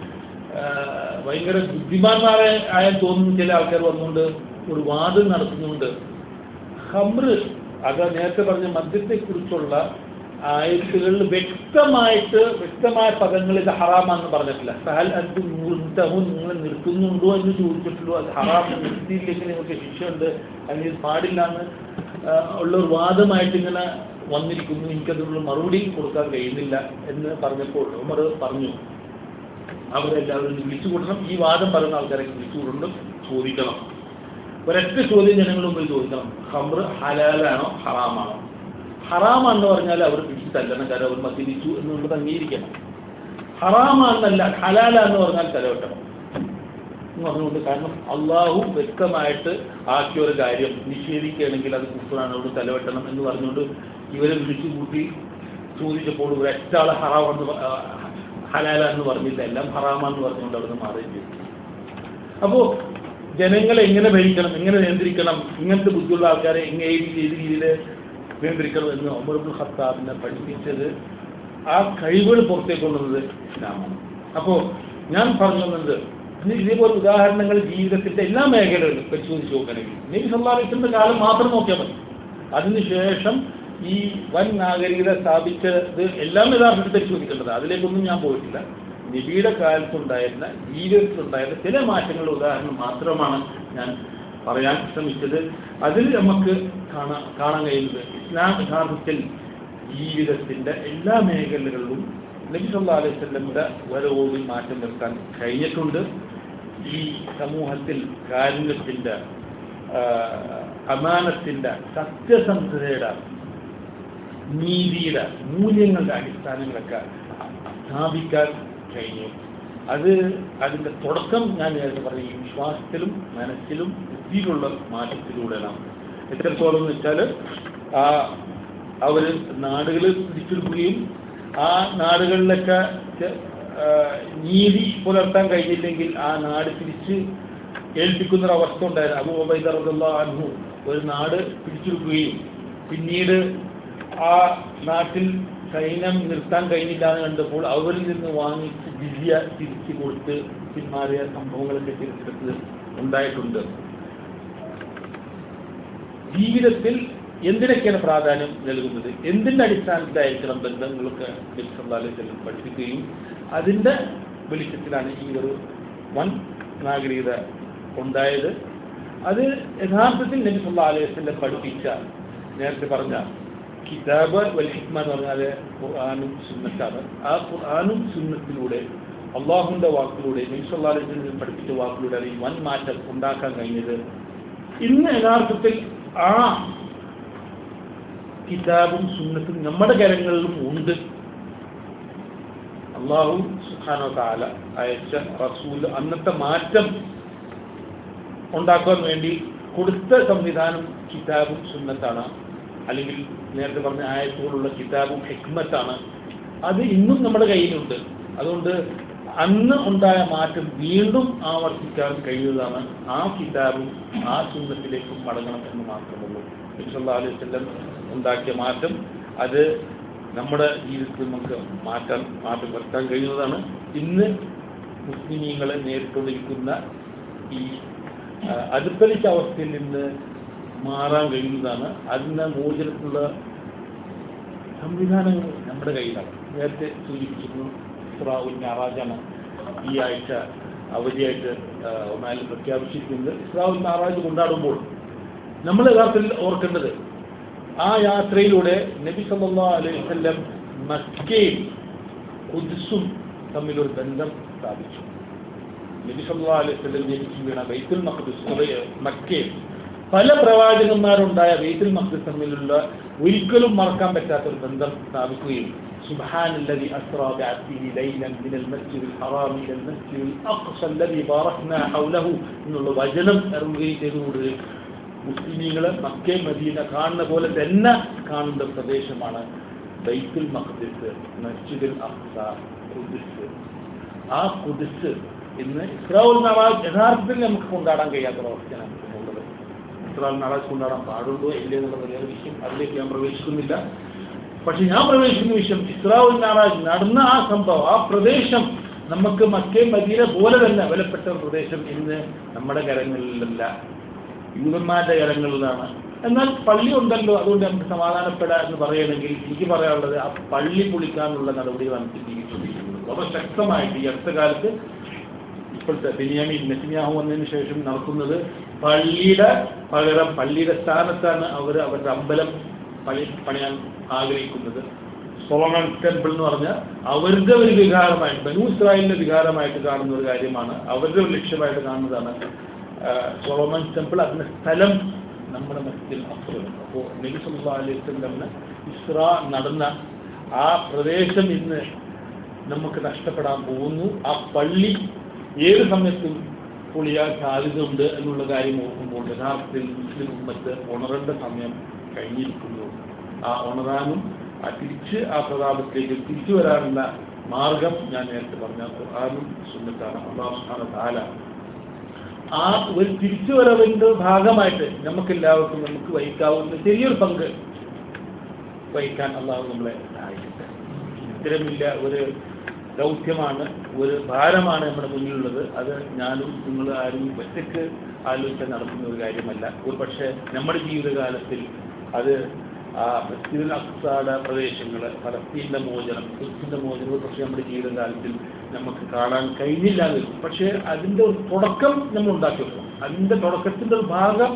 Speaker 2: ഭയങ്കര ബുദ്ധിമാന്മാരെ ആയാൽ തോന്നുന്ന ചില ആൾക്കാർ വന്നുകൊണ്ട് ഒരു വാദം നടത്തുന്നുണ്ട്. ഖംറ്, അത് നേരത്തെ പറഞ്ഞ മദ്യത്തെക്കുറിച്ചുള്ള ആയത്തുകളിൽ വ്യക്തമായിട്ട് വ്യക്തമായ പദങ്ങൾ ഇത് ഹറാമാണെന്ന് പറഞ്ഞിട്ടില്ല. സഹൽ അത് മുൻതഹുൻ, നിങ്ങൾ നിർത്തുന്നുണ്ടോ എന്ന് ചോദിച്ചിട്ടുള്ളൂ. അത് ഹറാം, നിർത്തിയില്ലെങ്കിൽ നിങ്ങൾക്ക് ശിക്ഷയുണ്ട്, അല്ലെങ്കിൽ പാടില്ല എന്ന് ഉള്ള ഒരു വാദമായിട്ട് ഇങ്ങനെ വന്നിരിക്കുന്നു. എനിക്കതിനുള്ള മറുപടി കൊടുക്കാൻ കഴിയുന്നില്ല എന്ന് പറഞ്ഞപ്പോൾ ഉമർ പറഞ്ഞു, അവരെല്ലാവരും വിളിച്ചു കൂട്ടണം, ഈ വാദം പറയുന്ന ആൾക്കാരെ വിളിച്ചു കൂട്ടണം, ചോദിക്കണം. ഒരൊറ്റ ചോദ്യം ജനങ്ങളുടെ മുമ്പിൽ ചോദിക്കണം, ഖംറ് ഹലാലാണോ ഹറാമാണോ? ഹറാമാണെന്ന് പറഞ്ഞാൽ അവർ പിടിച്ച് തല്ലണം, കാരണം അവർ മദ്യപിച്ചു എന്നുള്ളത് അംഗീകരിക്കണം. ഹറാമാണെന്നല്ല ഹലാലാന്ന് പറഞ്ഞാൽ തലവെട്ടണം എന്ന് പറഞ്ഞുകൊണ്ട്, കാരണം അള്ളാഹു വ്യക്തമായിട്ട് ആക്കിയ ഒരു കാര്യം നിഷേധിക്കുകയാണെങ്കിൽ അത് കുഫ്റാണ്, അവിടെ തലവെട്ടണം എന്ന് പറഞ്ഞുകൊണ്ട് ഇവരെ വിളിച്ചു കൂട്ടി ചോദിച്ചപ്പോൾ ഒരൊറ്റാളെ ഹറാമെന്ന് ഹലാലാന്ന് പറഞ്ഞില്ല, എല്ലാം ഹറാമാന്ന് പറഞ്ഞുകൊണ്ട് അവിടെ നിന്ന് മാറുകയും ചെയ്തു. അപ്പോൾ ജനങ്ങളെ എങ്ങനെ ഭരിക്കണം, എങ്ങനെ നിയന്ത്രിക്കണം, ഇങ്ങനത്തെ ബുദ്ധിയുള്ള ആൾക്കാരെ എങ്ങനെ ഏത് രീതിയിൽ നിയന്ത്രിക്കണം എന്ന് ഉമർ ഇബ്നുൽ ഖത്താബിനെ പഠിപ്പിച്ചത്, ആ കഴിവുകൾ പുറത്തേക്ക് കൊണ്ടുവന്നത് ഇസ്ലാമാണ്. അപ്പോൾ ഞാൻ പറഞ്ഞു വന്നത്, ഇതേപോലെ ഉദാഹരണങ്ങൾ ജീവിതത്തിന്റെ എല്ലാ മേഖലകളിലും പരിശോധിച്ച് നോക്കണമെങ്കിൽ നബി സല്ലല്ലാഹു അലൈഹി വസല്ലമയുടെ കാലം മാത്രം നോക്കിയാൽ മതി. അതിനുശേഷം ഈ വൻ നാഗരികത സ്ഥാപിച്ചത് എല്ലാം യഥാർത്ഥത്തിൽ പരിശോധിക്കേണ്ടത്, അതിലേക്കൊന്നും ഞാൻ പോയിട്ടില്ല. നബിയുടെ കാലത്തുണ്ടായിരുന്ന ജീവിതത്തിലുണ്ടായിരുന്ന ചില മാറ്റങ്ങളുടെ ഉദാഹരണം മാത്രമാണ് ഞാൻ പറയാൻ ശ്രമിച്ചത്. അതിൽ നമുക്ക് കാണാൻ കാണാൻ കഴിയുന്നത് ഇസ്ലാം യഥാർത്ഥത്തിൽ ജീവിതത്തിന്റെ എല്ലാ മേഖലകളിലും നബി സല്ലല്ലാഹു അലൈഹി വസല്ലമയുടെ വരവോട് മാറ്റം വരുത്താൻ കഴിഞ്ഞിട്ടുണ്ട്. ഈ സമൂഹത്തിൽ കാരുണ്യത്തിന്റെ, അമാനത്തിന്റെ, സത്യസന്ധതയുടെ, നീതിയുടെ, മൂല്യങ്ങളുടെ അടിസ്ഥാനങ്ങളൊക്കെ സ്ഥാപിക്കാൻ കഴിഞ്ഞു. അത് അതിൻ്റെ തുടക്കം ഞാൻ നേരത്തെ പറഞ്ഞ ഈ വിശ്വാസത്തിലും മനസ്സിലും ബുദ്ധിയിലുള്ള മാറ്റത്തിലൂടെയാണ്. എത്രത്തോളം എന്ന് വെച്ചാൽ ആ അവർ നാടുകൾ പിടിച്ചെടുക്കുകയും ആ നാടുകളിലൊക്കെ നീതി പുലർത്താൻ കഴിഞ്ഞില്ലെങ്കിൽ ആ നാട് തിരിച്ച് ഏൽപ്പിക്കുന്നൊരവസ്ഥ ഉണ്ടായിരുന്നു. അബൂ ഉബൈദ റളിയല്ലാഹു അൻഹു ഒരു നാട് പിടിച്ചെടുക്കുകയും പിന്നീട് ആ നാട്ടിൽ സൈന്യം നിർത്താൻ കഴിഞ്ഞില്ല എന്ന് കണ്ടപ്പോൾ അവരിൽ നിന്ന് വാങ്ങിച്ച് ജിസിയ തിരിച്ചു കൊടുത്ത് പിന്മാറിയ സംഭവങ്ങളൊക്കെ ചരിത്രത്തിൽ ഉണ്ടായിട്ടുണ്ട്. ജീവിതത്തിൽ എന്തിനൊക്കെയാണ് പ്രാധാന്യം നൽകുന്നത്, എന്തിൻ്റെ അടിസ്ഥാനത്തിലായിരിക്കണം ബന്ധങ്ങളൊക്കെ നബി സല്ലല്ലാഹു അലൈഹി വസല്ലം പഠിപ്പിക്കുകയും അതിൻ്റെ വെളിച്ചത്തിലാണ് ഈ ഒരു വൻ നാഗരികത ഉണ്ടായത്. അത് യഥാർത്ഥത്തിൽ നബി സല്ലല്ലാഹു അലൈഹി വസല്ലം പഠിപ്പിച്ച, നേരത്തെ പറഞ്ഞ കിതാബ് വൽ ഹിക്മ എന്ന് പറഞ്ഞാൽ ഖുർആനും സുന്നത്താണ്. ആ ഖുർആനും സുന്നത്തിലൂടെ അള്ളാഹുവിൻ്റെ വാക്കിലൂടെ നബി സല്ലല്ലാഹു അലൈഹി വസല്ലം പഠിപ്പിച്ച വാക്കിലൂടെ ഈ വൻ മാറ്റം ഉണ്ടാക്കാൻ കഴിഞ്ഞത്. ഇന്ന് യഥാർത്ഥത്തിൽ ആ കിതാബും സുന്നത്തും നമ്മുടെ കരങ്ങളിലും ഉണ്ട്. അള്ളാഹു സുബ്ഹാനഹു വ തആല അയച്ച റസൂൽ അന്നത്തെ മാറ്റം ഉണ്ടാക്കാൻ വേണ്ടി കൊടുത്ത സംവിധാനം കിതാബും സുന്നത്താണ്, അല്ലെങ്കിൽ നേരത്തെ പറഞ്ഞ ആയത്തുകളുള്ള കിതാബും ഹിക്മത്താണ്. അത് ഇന്നും നമ്മുടെ കയ്യിലുണ്ട്. അതുകൊണ്ട് അന്ന് ഉണ്ടായ മാറ്റം വീണ്ടും ആവർത്തിക്കാൻ കഴിയുന്നതാണ്. ആ കിതാബും ആ സുന്നത്തിലേക്കും മടങ്ങണം എന്ന് മാത്രമുള്ളൂ. നബി സല്ലല്ലാഹു അലൈഹി വസല്ലം ഉണ്ടാക്കിയ മാറ്റം അത് നമ്മുടെ ജീവിതത്തിൽ നമുക്ക് മാറ്റാൻ മാറ്റം വരുത്താൻ കഴിയുന്നതാണ്. ഇന്ന് മുസ്ലിമീങ്ങളെ നേരിട്ടുകൊണ്ടിരിക്കുന്ന ഈ അതിപ്പലിച്ച അവസ്ഥയിൽ നിന്ന് മാറാൻ കഴിയുന്നതാണ്. അതിന് മോചനത്തിനുള്ള സംവിധാനങ്ങൾ നമ്മുടെ കയ്യിലാണ്. നേരത്തെ സൂചിപ്പിച്ചിരുന്നു ഇസ്രാഉൽ മിഅ്റാജാണ് ഈ ആഴ്ച അവധിയായിട്ട് ഒന്നാലും പ്രഖ്യാപിച്ചിരിക്കുന്നത്. ഇസ്രാഉൽ മിഅ്റാജ് കൊണ്ടാടുമ്പോൾ നമ്മൾ യഥാർത്ഥത്തിൽ ഓർക്കേണ്ടത് ആ യാത്രയിലൂടെ നബി സല്ലല്ലാഹു അലൈഹി വസല്ലം മക്കയും ഖുദ്സും തമ്മിലൊരു ബന്ധം സ്ഥാപിച്ചു. നബി സല്ലല്ലാഹു അലൈഹി വസല്ലം ജനിച്ചു വീണ ബൈത്തുൽ മഖ്ദിസ് മക്കയും പല പ്രവാചകന്മാരുണ്ടായ ബൈത്തുൽ മഖ്ദിസ് തമ്മിലുള്ള ഒരിക്കലും മറക്കാൻ പറ്റാത്തൊരു ബന്ധം സ്ഥാപിക്കുകയും سبحان الذي أسرى بعبده ليلا من المسجد الحرام إلى المسجد الأقصى الذي باركنا حوله എന്നുള്ള വചനം ഇറങ്ങുകയും ചെയ്തുകൊണ്ട് മുസ്ലിമീങ്ങൾ മക്ക മദീന കാണുന്ന പോലെ തന്നെ കാണുന്ന പ്രദേശമാണ് ബൈത്തുൽ മഖ്ദിസ്, മസ്ജിദുൽ അഖ്സ, ഖുദ്സ്. ആ ഖുദ്സ് ഇന്ന് ഇസ്രാഉൽ മിഅ്റാജ് യഥാർത്ഥത്തിൽ നമുക്ക് കൊണ്ടാടാൻ കഴിയാത്ത അവസ്ഥയാണ് നമുക്കുള്ളത്. ഇസ്രാഉൽ മിഅ്റാജ് കൊണ്ടാടാൻ പാടുണ്ടോ ഇല്ലേ എന്നുള്ള വലിയ വിഷയം, അതിലേക്ക് ഞാൻ പ്രവേശിക്കുന്നില്ല. പക്ഷെ ഞാൻ പ്രവേശിക്കുന്ന വിഷയം ഇസ്രാഉൽ മിഅ്റാജ് നടന്ന ആ സംഭവം, ആ പ്രദേശം നമുക്ക് മക്കയും മദീന പോലെ തന്നെ വിലപ്പെട്ട പ്രദേശം ഇന്ന് നമ്മുടെ കരങ്ങളിലല്ല, യൂതന്മാരുടെ കരങ്ങളിലാണ്. എന്നാൽ പള്ളി ഉണ്ടല്ലോ, അതുകൊണ്ട് നമുക്ക് സമാധാനപ്പെടാം എന്ന് പറയുകയാണെങ്കിൽ എനിക്ക് പറയാനുള്ളത് ആ പള്ളി പൊളിക്കാനുള്ള നടപടികളാണ് സ്വീകരിച്ചുകൊണ്ടിരിക്കുന്നത്. വളരെ ശക്തമായിട്ട് ഈ അടുത്ത കാലത്ത് ഇപ്പോഴത്തെ ബെന്യാമിൻ നെതന്യാഹു വന്നതിന് ശേഷം നടക്കുന്നത് പള്ളിയുടെ പകരം പള്ളിയുടെ സ്ഥാനത്താണ് അവർ അവരുടെ അമ്പലം പണി പണിയാൻ ആഗ്രഹിക്കുന്നത്. സൊളമൺ ടെമ്പിൾ എന്ന് പറഞ്ഞാൽ അവരുടെ ഒരു വികാരമായിട്ട്, ബനൂ ഇസ്രായേലിന്റെ വികാരമായിട്ട് കാണുന്ന ഒരു കാര്യമാണ്, അവരുടെ ഒരു ലക്ഷ്യമായിട്ട് കാണുന്നതാണ് സൊളമൺ ടെമ്പിൾ. അതിന്റെ സ്ഥലം നമ്മുടെ മസ്ജിദുൽ അഖ്സ. അപ്പോൾ നബി സല്ലല്ലാഹു അലൈഹി വസല്ലം ഇസ്രാ നടന്ന ആ പ്രദേശം ഇന്ന് നമുക്ക് നഷ്ടപ്പെടാൻ പോകുന്നു. ആ പള്ളി ഏത് സമയത്തും പൊളിയാൻ സാധ്യതയുണ്ട് എന്നുള്ള കാര്യം ഓർക്കുമ്പോൾ യഥാർത്ഥത്തിൽ മുസ്ലിം ഉമ്മത്ത് ഉണരേണ്ട സമയം കഴിഞ്ഞിരിക്കുന്നു. ആ ഉണരാനും ആ തിരിച്ച് ആ പ്രതാപത്തിലേക്ക് തിരിച്ചു വരാനുള്ള മാർഗം ഞാൻ നേരത്തെ പറഞ്ഞ ഖുർആനും സുന്നത്താണ്. അല്ലാഹു സുബ്ഹാനഹു വ തആല ആ ഒരു തിരിച്ചുവരവിൻ്റെ ഭാഗമായിട്ട് നമുക്കെല്ലാവർക്കും നമുക്ക് വഹിക്കാവുന്ന ചെറിയൊരു പങ്ക് വഹിക്കാൻ അള്ളാഹു നമ്മളെ സഹായിക്കട്ടെ. ഇത്തരമില്ല ഒരു ദൗത്യമാണ്, ഒരു ഭാരമാണ് നമ്മുടെ മുന്നിലുള്ളത്. അത് ഞാനും നിങ്ങൾ ആരും ഒറ്റയ്ക്ക് ആലോചിച്ച് നടത്തുന്ന ഒരു കാര്യമല്ല. ഒരു പക്ഷേ നമ്മുടെ ജീവിതകാലത്തിൽ അത് ആ മസ്ജിദുൽ അഖ്സയുടെ പ്രദേശങ്ങൾ, ഫലസ്തീൻ്റെ മോചനം, ഖുദ്സിൻ്റെ മോചനം ഒരു പക്ഷേ നമ്മുടെ ജീവിതകാലത്തിൽ നമുക്ക് കാണാൻ കഴിഞ്ഞില്ല എന്ന് വരും. പക്ഷേ അതിൻ്റെ ഒരു തുടക്കം നമ്മൾ ഉണ്ടാക്കി വെക്കണം. അതിൻ്റെ തുടക്കത്തിൻ്റെ ഒരു ഭാഗം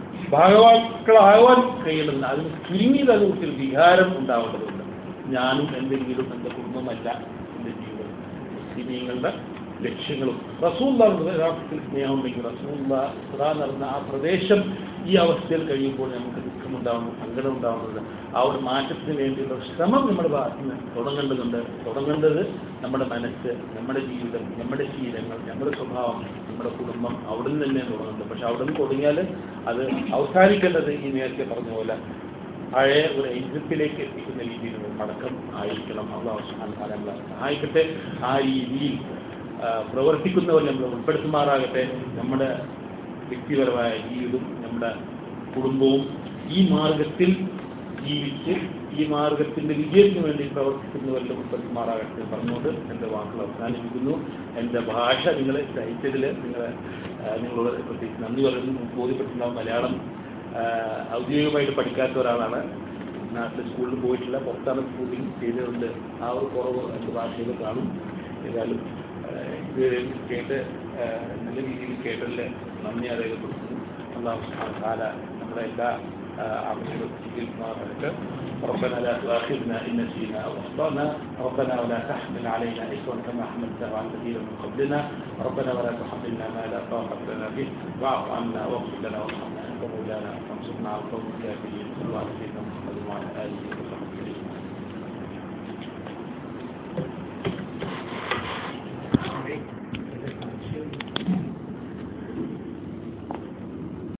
Speaker 2: ഭാഗവാക്കളാവാൻ കഴിയുന്നതിന് അതിന് ചുരുങ്ങിയത് അതിനെക്കുറിച്ചൊരു വികാരം ഉണ്ടാവേണ്ടതുണ്ട്. ഞാനും എൻ്റെ വീടും എൻ്റെ കുടുംബമല്ല എൻ്റെ ജീവിതം, മുസ്ലിമീങ്ങളുടെ ലക്ഷ്യങ്ങളും റസൂലുള്ളാഹിയുടെ യഥാർത്ഥത്തിൽ സ്നേഹം ഉണ്ടെങ്കിൽ റസൂലുള്ളാ ഇസ്രാ നടന്ന ആ പ്രദേശം ഈ അവസ്ഥയിൽ കഴിയുമ്പോൾ നമുക്ക് ദുഃഖമുണ്ടാവുന്നു, സങ്കടം ഉണ്ടാവുന്നത്. ആ ഒരു മാറ്റത്തിന് വേണ്ടിയുള്ള ശ്രമം നമ്മുടെ ഭാഗത്ത് നിന്ന് തുടങ്ങേണ്ടതുണ്ട്. തുടങ്ങേണ്ടത് നമ്മുടെ മനസ്സ്, നമ്മുടെ ജീവിതം, നമ്മുടെ ശീലങ്ങൾ, നമ്മുടെ സ്വഭാവം, നമ്മുടെ കുടുംബം അവിടെ നിന്ന് തന്നെ തുടങ്ങുന്നുണ്ട്. പക്ഷെ അവിടെ നിന്ന് തുടങ്ങിയാൽ അത് അവസാനിക്കേണ്ടത് ഈ നേരത്തെ പറഞ്ഞ പോലെ പഴയ ഒരു ഐക്യത്തിലേക്ക് എത്തിക്കുന്ന രീതിയിലുള്ള മടക്കം ആയിരിക്കണം. അല്ലാഹു സുബ്ഹാനഹു വ തആല നമ്മളെ സഹായിക്കട്ടെ. ആ രീതിയിൽ പ്രവർത്തിക്കുന്നവർ നമ്മൾ ഉൾപ്പെടുത്തുമാറാകട്ടെ. നമ്മുടെ വ്യക്തിപരമായ ജീവിതവും നമ്മുടെ കുടുംബവും ഈ മാർഗത്തിൽ ജീവിച്ച് ഈ മാർഗത്തിൻ്റെ വിജയത്തിന് വേണ്ടി പ്രവർത്തിക്കുന്നവരുടെ ഉൾപ്പെടുത്തുമാറാകട്ടെ പറഞ്ഞുകൊണ്ട് എൻ്റെ വാക്കുകൾ അവസാനിപ്പിക്കുന്നു. എൻ്റെ ഭാഷ നിങ്ങളെ സഹിച്ചതിൽ നിങ്ങളെ നിങ്ങളോട് പ്രത്യേകിച്ച് നന്ദി പറയുന്നു. ബോധ്യപ്പെട്ടിട്ടുണ്ടാവും മലയാളം ഔദ്യോഗികമായിട്ട് പഠിക്കാത്ത ഒരാളാണ്, നാട്ടിൽ സ്കൂളിൽ പോയിട്ടില്ല, പുറത്താണ് സ്കൂളിൽ ചെയ്തതുകൊണ്ട് ആ ഒരു കുറവ് എൻ്റെ ഭാഷയിൽ കാണും. ഏതായാലും ഇത് കേട്ട് നല്ല രീതിയിൽ കേട്ടതിൽ നന്ദി അറിയപ്പെടുന്നു. അല്ലാഹു സുബ്ഹാനഹു വ തആല നമ്മുടെ എല്ലാ അമലുകളും സ്വീകരിക്കുമാറാകട്ടെ. ربنا لا تؤاخذنا إن نسينا أو أخطأنا ربنا ولا تحمل علينا إصرا كما حملته على الذين من قبلنا ربنا ولا تحملنا ما لا طاقة لنا به واعف عنا واغفر لنا وارحمنا أنت مولانا فانصرنا على القوم الكافرين صلى الله عليه وسلم وعلى آله